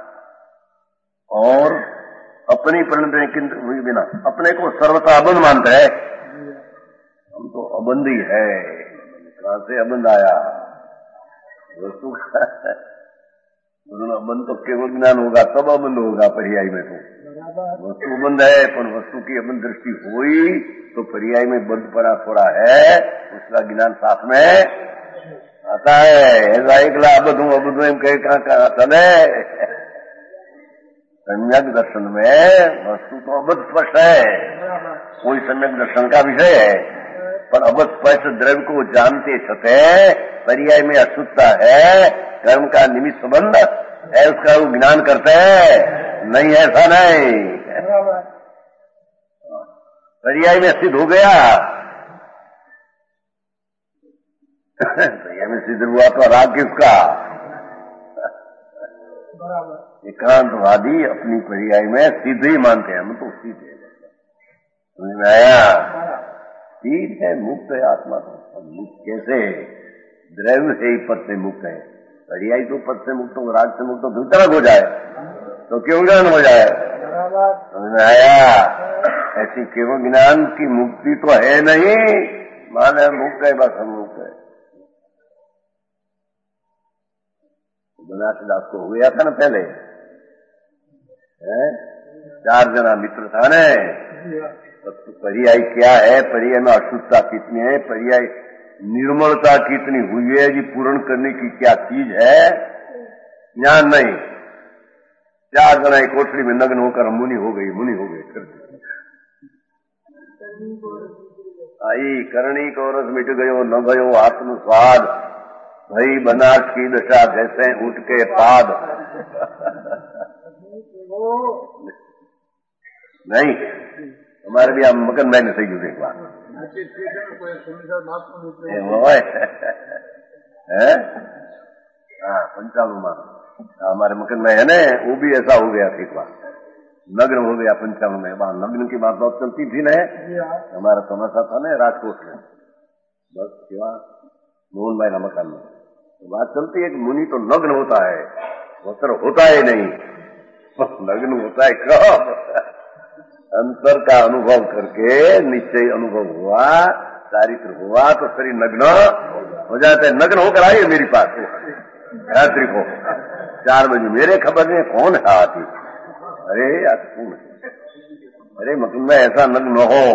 और अपनी परिणति में किंचित हुई बिना अपने को सर्वथा अबंध मानते हैं। हम तो अबंध ही है, कहां से अबंध आया? वस्तु अबंध तो केवल ज्ञान होगा तब अबंध होगा, पर्याय में तो वस्तु बंध है, पर वस्तु की अबंध दृष्टि हुई तो पर्याय में बंध पड़ा थोड़ा है, उसका ज्ञान साथ में आता है। ऐसा एकला अबध हूं अबध में कहे कहां कहां चले? सम्यक दर्शन में वस्तु तो अबध स्पष्ट है, कोई सम्यक दर्शन का विषय है, पर अबध स्पष्ट द्रव्य को जानते छते पर्याय में अशुद्धता है, कर्म का निमित्त संबंध है, उसका वो ज्ञान करते हैं नहीं, ऐसा नहीं। पर्याय में सिद्ध हो गया। पर्याय में सिद्ध हुआ तो राग किसका? एकांतवादी अपनी पर्याय में सिद्ध ही मानते हैं, हम तो सिद्ध है। समझ में आया? सिद्ध है, मुक्त है आत्मा तो। मुक्त कैसे? द्रव्य से ही पद से मुक्त है। पर्याय तो पद से मुक्त हो, राग से मुक्त हो, दूसरा हो जाए तो क्यों ज्ञान हो जाए? समझ में आया? ऐसी केवल ज्ञान की मुक्ति तो है नहीं, माने मुक्त है, बस हम मुक्त है। बनारसीदास को हो गया था ना पहले, है? चार जना मित्र था ने, तो पर्याय क्या है, पर्याय में अशुद्धता कितनी है, पर्याय निर्मलता कितनी हुई है, जी पूर्ण करने की क्या चीज है, ज्ञान नहीं। चार जना एक कोठरी में नग्न होकर मुनि हो गई, मुनि हो गए। आई करणी को रस मिट गयो, न गयो आत्म स्वाद, भई बनारस की दशा जैसे उठ के पाद। नहीं, हमारे भी हम मगन मैंने सही गुजरे एक बार है। हाँ, पंचाणु मान हमारे मकन में है ना, वो भी ऐसा हो गया था एक बार, नग्न हो गया पंचाणु में। वहां नग्न की बात बहुत चलती थी ना, हमारा तमाशा था ना राजकोट में, बस क्या मोहन भाई ना मकान में तो बात चलती है कि मुनि तो नग्न होता है, वस्त्र होता है नहीं, नग्न होता है कब? अंतर का अनुभव करके निश्चय अनुभव हुआ, चारित्र हुआ तो शरीर नग्न हो जाता है। नग्न होकर आइए मेरी पास रात्रि को चार बजे, मेरे खबर में कौन है आती? अरे यार कौन है? अरे मतलब मैं ऐसा नग्न हो।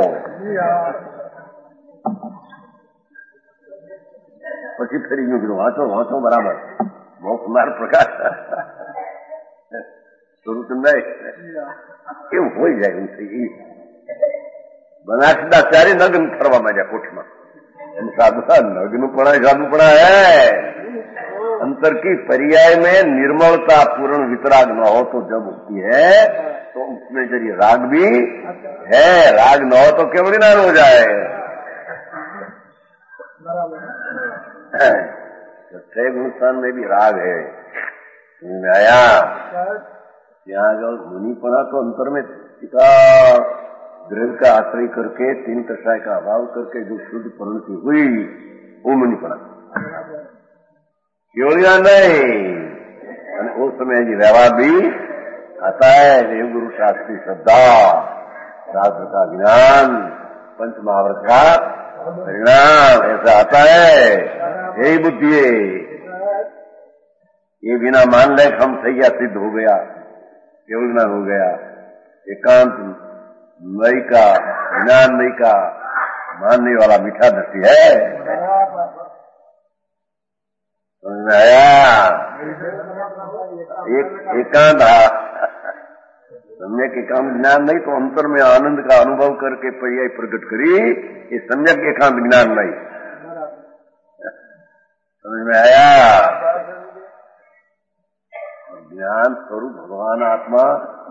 પછી ફરી ગયું કીધું વાંચો વાંચો બરાબર બહુ કુમાર પ્રકાશ સ્વરૂપ નહીં કેવું હોય જાય થઈ બનાસદાસ ત્યારે નગ્ન ફરવા માંડ્યા કોઠમાં। साधुता नग्न पड़ा साधु पड़ा है। अंतर की पर्याय में निर्मलता पूर्ण वितराग न हो तो जब होती है तो उसमें जरिए राग भी है, राग न हो तो केवल ज्ञान हो जाए। छह गुणस्थान में भी राग है। आया यहाँ जो मुनि पड़ा तो अंतर में टीका द्रव्य का आश्रय करके तीन कषाय का अभाव करके जो शुद्ध परिणति हुई वो मुनि पड़ा, केवल ज्ञान नहीं। उस समय जी व्यवहार भी आता है, देव गुरु शास्त्री श्रद्धा, शास्त्र का ज्ञान, पंच महाव्रत का परिणाम ऐसा आता है। यही बुद्धि है, ये बिना मान ले हम सही या सिद्ध हो गया, केवल ज्ञान हो गया। एकांत मई का ज्ञान मई का मानने वाला मीठा दृष्टि है। समझ में आया? एक एकांत सम्यक एकांत ज्ञान नहीं तो अंतर में आनंद का अनुभव करके पर्याय प्रकट करी, ये सम्यक एकांत ज्ञान नहीं। समझ में आया? ज्ञान स्वरूप भगवान आत्मा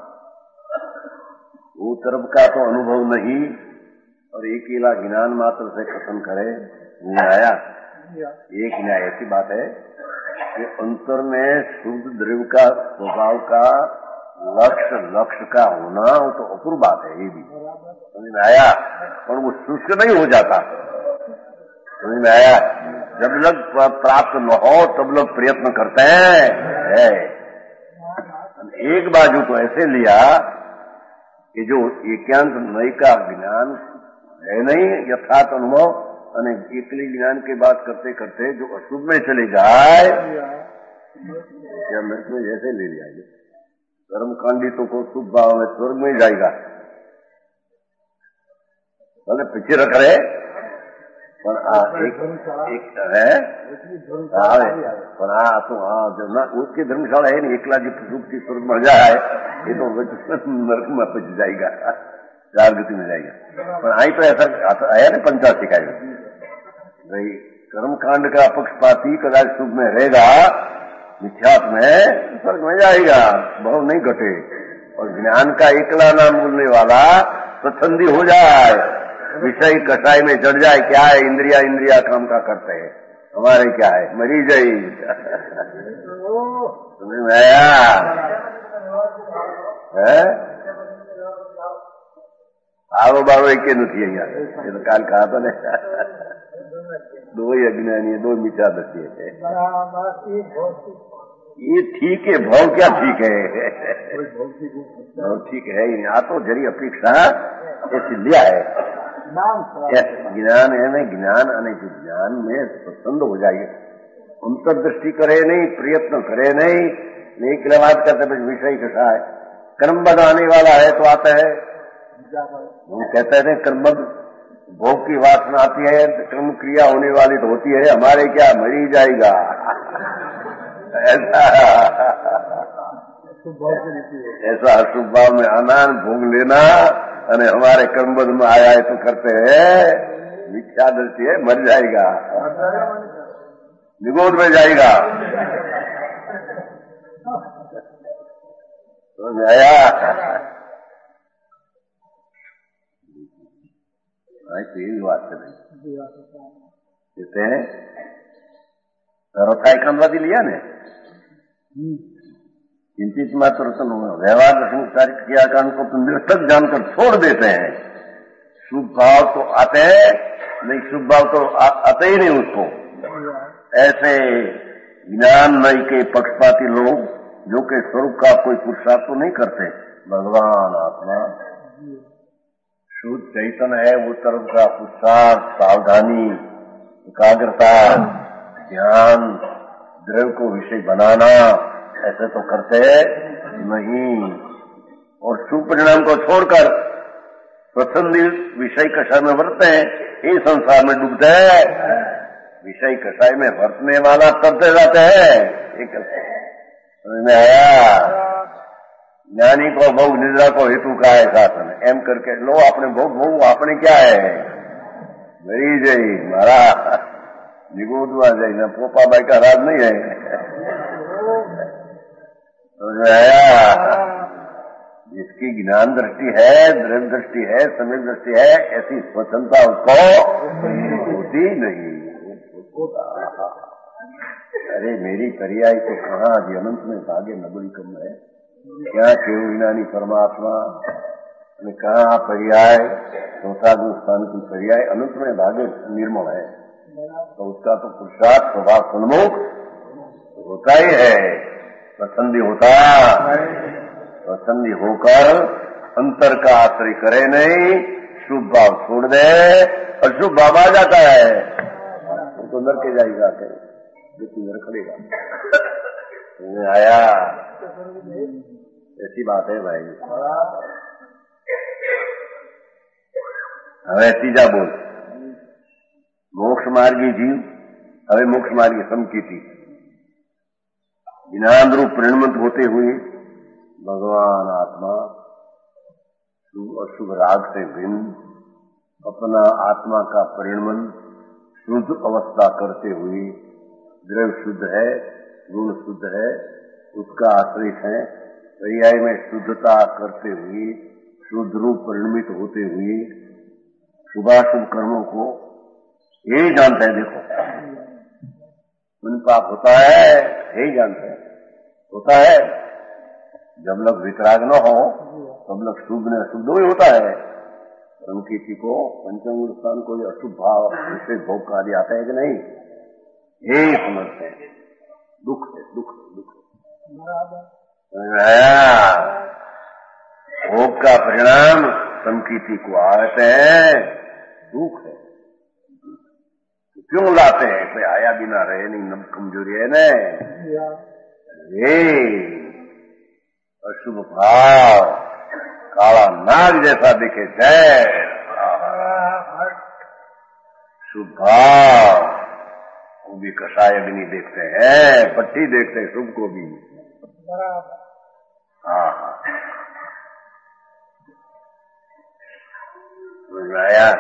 वो तरफ का तो अनुभव नहीं और एक अकेला ज्ञान मात्र से खत्म करे नहीं आया। एक न्याय ऐसी बात है कि अंतर में शुद्ध द्रव्य का स्वभाव का लक्ष्य लक्ष्य का होना वो तो अपूर्व बात है। ये भी समझ में आया? और वो शुष्क नहीं हो जाता। समझ में आया? जब लोग प्राप्त न हो तब लोग प्रयत्न करते हैं। एक बाजू को ऐसे लिया कि जो एकांत मय का ज्ञान है नहीं यथार्थ अनुभव, અને એકલી ज्ञान की बात करते करते जो अशुभ में चले जाए या मृत में जैसे ले लिया कर्मकांडितों को शुभ भाव में स्वर्ग में जाएगा, भले पीछे रख रहे पर आ एक एक है पर आ तो हाँ जब ना उसकी धर्मशाला है नहीं, एकला जी सुख स्वर्ग में जाए ये तो नरक में पच जाएगा, चार गति में जाएगा। पर आई तो ऐसा आया ना पंचासी का भाई कर्मकांड का पक्षपाती कदाच सुख में रहेगा, मिथ्यात्व में स्वर्ग में जाएगा, भाव नहीं घटे। और ज्ञान का एकला नाम बोलने वाला स्वच्छंदी हो जाए, विषय कसाई में चढ़ जाए। क्या है, इंद्रिया इंद्रिया काम का करते हैं, हमारे क्या है, मरी जाई। समझ में आया है? આવો બાવો એકે નથી અહીંયા, એ તો કાલ કहा था ને, दो ही अज्ञानी है, दो मिथ्या दृष्टि है। ये ठीक है, भाव क्या ठीक है, भाव ठीक है ही नहीं। आ तो जरी अपेक्षा ऐसी लिया है ज्ञान है ना, ज्ञान અને ज्ञान में पसंद हो जाइए, अंतर्दृष्टि करे नहीं, प्रयत्न करे नहीं, एक बात करते विषय कैसा है, कर्मबद्ध आने वाला है तो आता है। वो कहते हैं कर्मबद्ध भोग की वासना आती है, कर्म क्रिया होने वाली तो होती है, हमारे क्या मरी जाएगा ऐसा ऐसा अशुभ भाव में आनंद भोग लेना, અને हमारे कर्मबद्ध में आया है तो करते हैं, मिथ्या दृष्टि है, मर जाएगा, निगोद में जाएगा। समझ आया? तो यही बात है भाई, कहते हैं सर्वथा एकांतवादी लिया ने, चिंतित मात्र व्यवहार संस्कार क्रिया कांड को तो निरर्थक जानकर छोड़ देते हैं। शुभ भाव तो आते हैं नहीं, शुभ भाव तो आ, आते ही नहीं उसको। ऐसे ज्ञानमय के पक्षपाती लोग जो कि स्वरूप का कोई पुरुषार्थ तो नहीं करते, भगवान आत्मा शुद्ध चैतन्य है, वो तरफ का पुरुषार्थ, सावधानी, एकाग्रता, ध्यान, द्रव्य को विषय बनाना, ऐसे तो करते नहीं। और शुभ परिणाम को छोड़कर स्वच्छंदी विषय कषाय में वर्तते हैं, ये संसार में डूबते हैं। विषय कषाय में वर्तने वाला करते जाते हैं, एक समझ में आया? ज्ञानी को भोग निद्रा को हेतु का है शासन, एम करके लो अपने भोग भोग अपने क्या है, मरी जाई मारा निगोदवा जाए ना, पोपा बाई का राज नहीं है। समझ में आया? जिसकी ज्ञान दृष्टि है, द्रव्य दृष्टि है, समय दृष्टि है, ऐसी स्वतंत्रता उसको होती नहीं। अरे मेरी करियाई तो कहाँ जी, अनंत में भाग्य नबड़ी कम है, क्या केव विनानी परमात्मा ने कहा पर्याय, चौथा स्थान की पर्याय अनंत में भाग्य निर्मल है, तो उसका तो पुरुषार्थ स्वभाव सन्मुख होता ही है। स्वच्छंदी होता, स्वच्छंदी होकर अंतर का आश्रय करे नहीं, शुभ भाव छोड़ दे, और शुभ भाव आ जाता है तो नर के जाएगा, व्यक्ति नर खड़ेगा। आया? ऐसी बात है भाई। હવે ત્રીજા બોલ, મોક્ષ માર્ગી જીવ, હવે મોક્ષ માર્गी समकीर्ति ज्ञान रूप परिणमत होते हुए भगवान आत्मा शुभ अशुभ राग से भिन्न अपना आत्मा का परिणमन शुद्ध अवस्था करते हुए, द्रव्य शुद्ध है, गुण शुद्ध है, उसका आश्रित है, पर्याय में शुद्धता करते हुए शुद्ध रूप परिणमित होते हुए शुभाशुभ कर्मों को यही जानते हैं। देखो पुण्य पाप होता है, यही जानते हैं, होता है। जब लोग वितराग न हो तब लोग शुभ ने अशुद्ध ही होता है। संकीर्ति को पंचम स्थान को अशुभ भाव विशेष भोग कार्य आता है कि नहीं, यही समझते हैं। दुख है, दुख है, दुख है। भोग का परिणाम संकीर्ति को आते हैं, दुख है। क्यों लाते हैं? कोई आया बिना रहे नहीं, नम कमजोरी है न, ये अशुभ भाव काला नाग जैसा दिखे जय, शुभ भाव वो भी कषाय अग्नि देखते हैं, पट्टी देखते हैं, शुभ को भी। हाँ हाँ आया?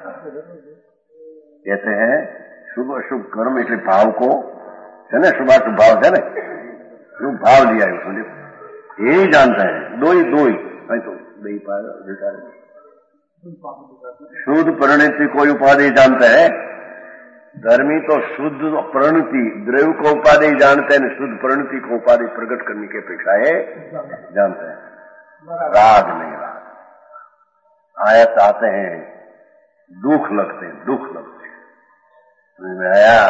कहते हैं शुभ अशुभ कर्म એટલે ભાવ को है ना, शुभाशुभ भाव है ना, शुभ भाव लिया है उसने, यही जानता है। दो ही दो ही नहीं तो नहीं पाएगा, शुद्ध परिणति कोई उपाधि जानते हैं? धर्मी तो शुद्ध परिणति द्रव्य को उपाधि जानते हैं, शुद्ध परिणति को उपाधि प्रकट करने की अपेक्षा है जानते हैं। राग नहीं, राग आयत आते हैं, दुख लगते हैं, दुख लगते हैं। समझ में आया?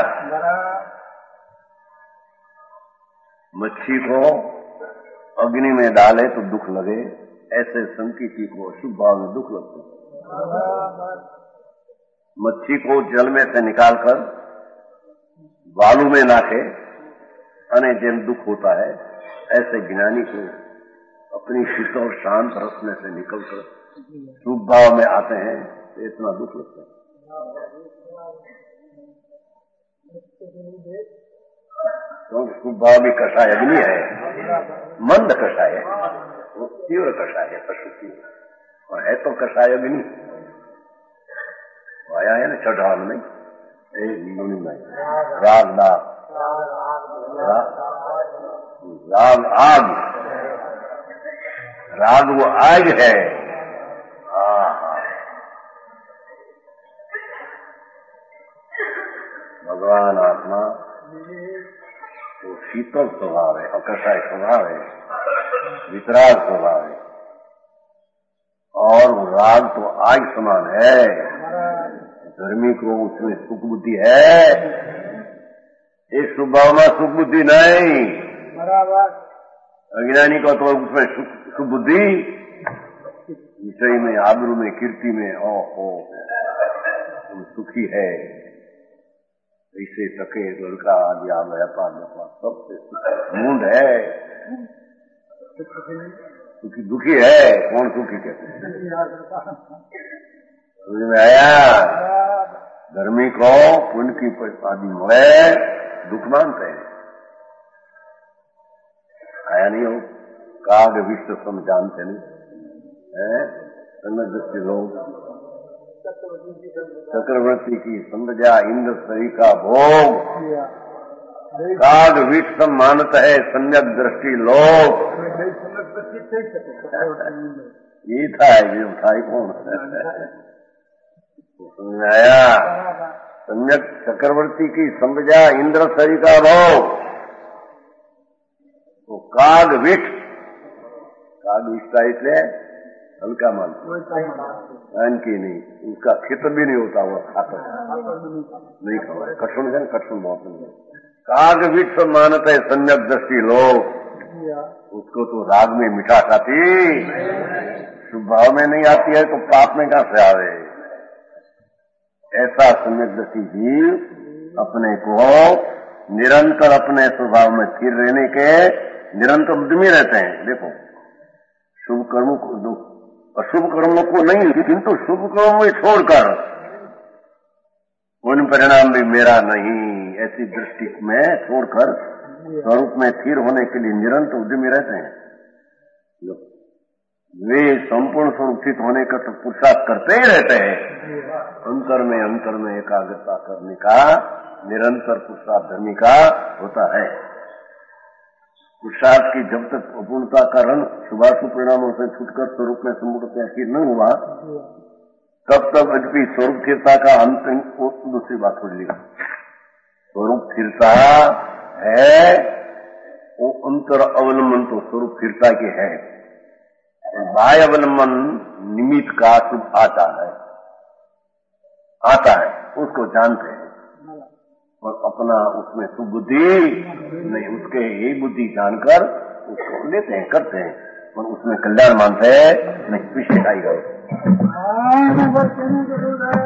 मच्छी को अग्नि में डाले तो दुख लगे, ऐसे संकीर्ति को शुभ भाव में दुख लगते हैं। मच्छी को जल में से निकालकर बालू में नाखे अने जेम दुख होता है, ऐसे ज्ञानी को अपनी शीत और शांत रस में से निकलकर शुभ भाव में आते हैं तो इतना दुख लगता है। तो शुभ भाव भी कषाय अग्नि है, मंद कषाय है, वो तीव्र कषाय है, पशु और है तो कषाय अग्नि आया है ना चढ़ाव में में राग नाग राग आग, राग वो आग है। भगवान आत्मा तो शीतल स्वभाव है, अकषाय स्वभाव है, वितराग स्वभाव है, और राग तो आग समान है। धर्मी को उसमें सुख बुद्धि है, इस स्वभाव में सुख बुद्धि नहीं। अज्ञानी को तो उसमें सुख बुद्धि विषय में, आबरू में, कीर्ति में, ओ हो तुम सुखी है, ऐसे टके लड़का आदि आ व्यापार व्यापार सबसे मूंद है, सुखी दुखी है, कौन सुखी कहते हैं? समझ में आया? धर्मी को पुण्य की आदि मिले दुख मानते हैं। आया नहीं हो? काग विश्व सम जानते नहीं है, दृष्टि लोग चक्रवर्ती की संध्या इंद्र सही का भोग, काग विश्व मानत है सम्यक दृष्टि लोग। ये था ये उठाई कौन समझ आया? सम्यक चक्रवर्ती की संध्या इंद्र सही का भोग, तो काग विष, काग विष इसलिए हल्का मानते की नहीं, उसका खित भी नहीं होता, वो खाता नहीं खाओ, कठुन है, कठुन बहुत। काग विष मानते है सम्यक दृष्टि लोग, उसको तो राग में मिठा खाती, शुभ भाव में नहीं आती है तो पाप में कहां से आवे? ऐसा सम्यक दृष्टि जीव अपने को निरंतर अपने स्वभाव में स्थिर रहने के निरंतर उद्यमी रहते हैं। देखो, शुभ कर्मों को, अशुभ कर्मों को नहीं, किंतु शुभ कर्मों में छोड़कर उन परिणाम भी मेरा नहीं, ऐसी दृष्टि में छोड़कर स्वरूप में स्थिर होने के लिए निरंतर उद्यमी रहते हैं। वे संपूर्ण स्वरूप स्थित होने का तो पुरुषार्थ करते ही रहते हैं। अंतर में अंतर में एकाग्रता करने का निरंतर पुरुषार्थ धर्मी का होता है। पुरुषार्थ की जब तक अपूर्णता का रंग शुभाशुभ परिणामों से छूटकर स्वरूप में सम्पूर्ण स्थिर नहीं हुआ, तब तक अजपी स्वरूप स्थिरता का अंतिम दूसरी बात हो ली। स्वरूप स्थिरता है वो अंतर अवलंबन तो स्वरूप स्थिरता की है, बाह्य अवलंबन निमित्त का शुभ आता है आता है उसको जानते हैं, और अपना उसमें शुभ बुद्धि नहीं, उसके ही बुद्धि जानकर उसको लेते हैं, करते हैं, और उसमें कल्याण मानते हैं नहीं, पीछे आई गए।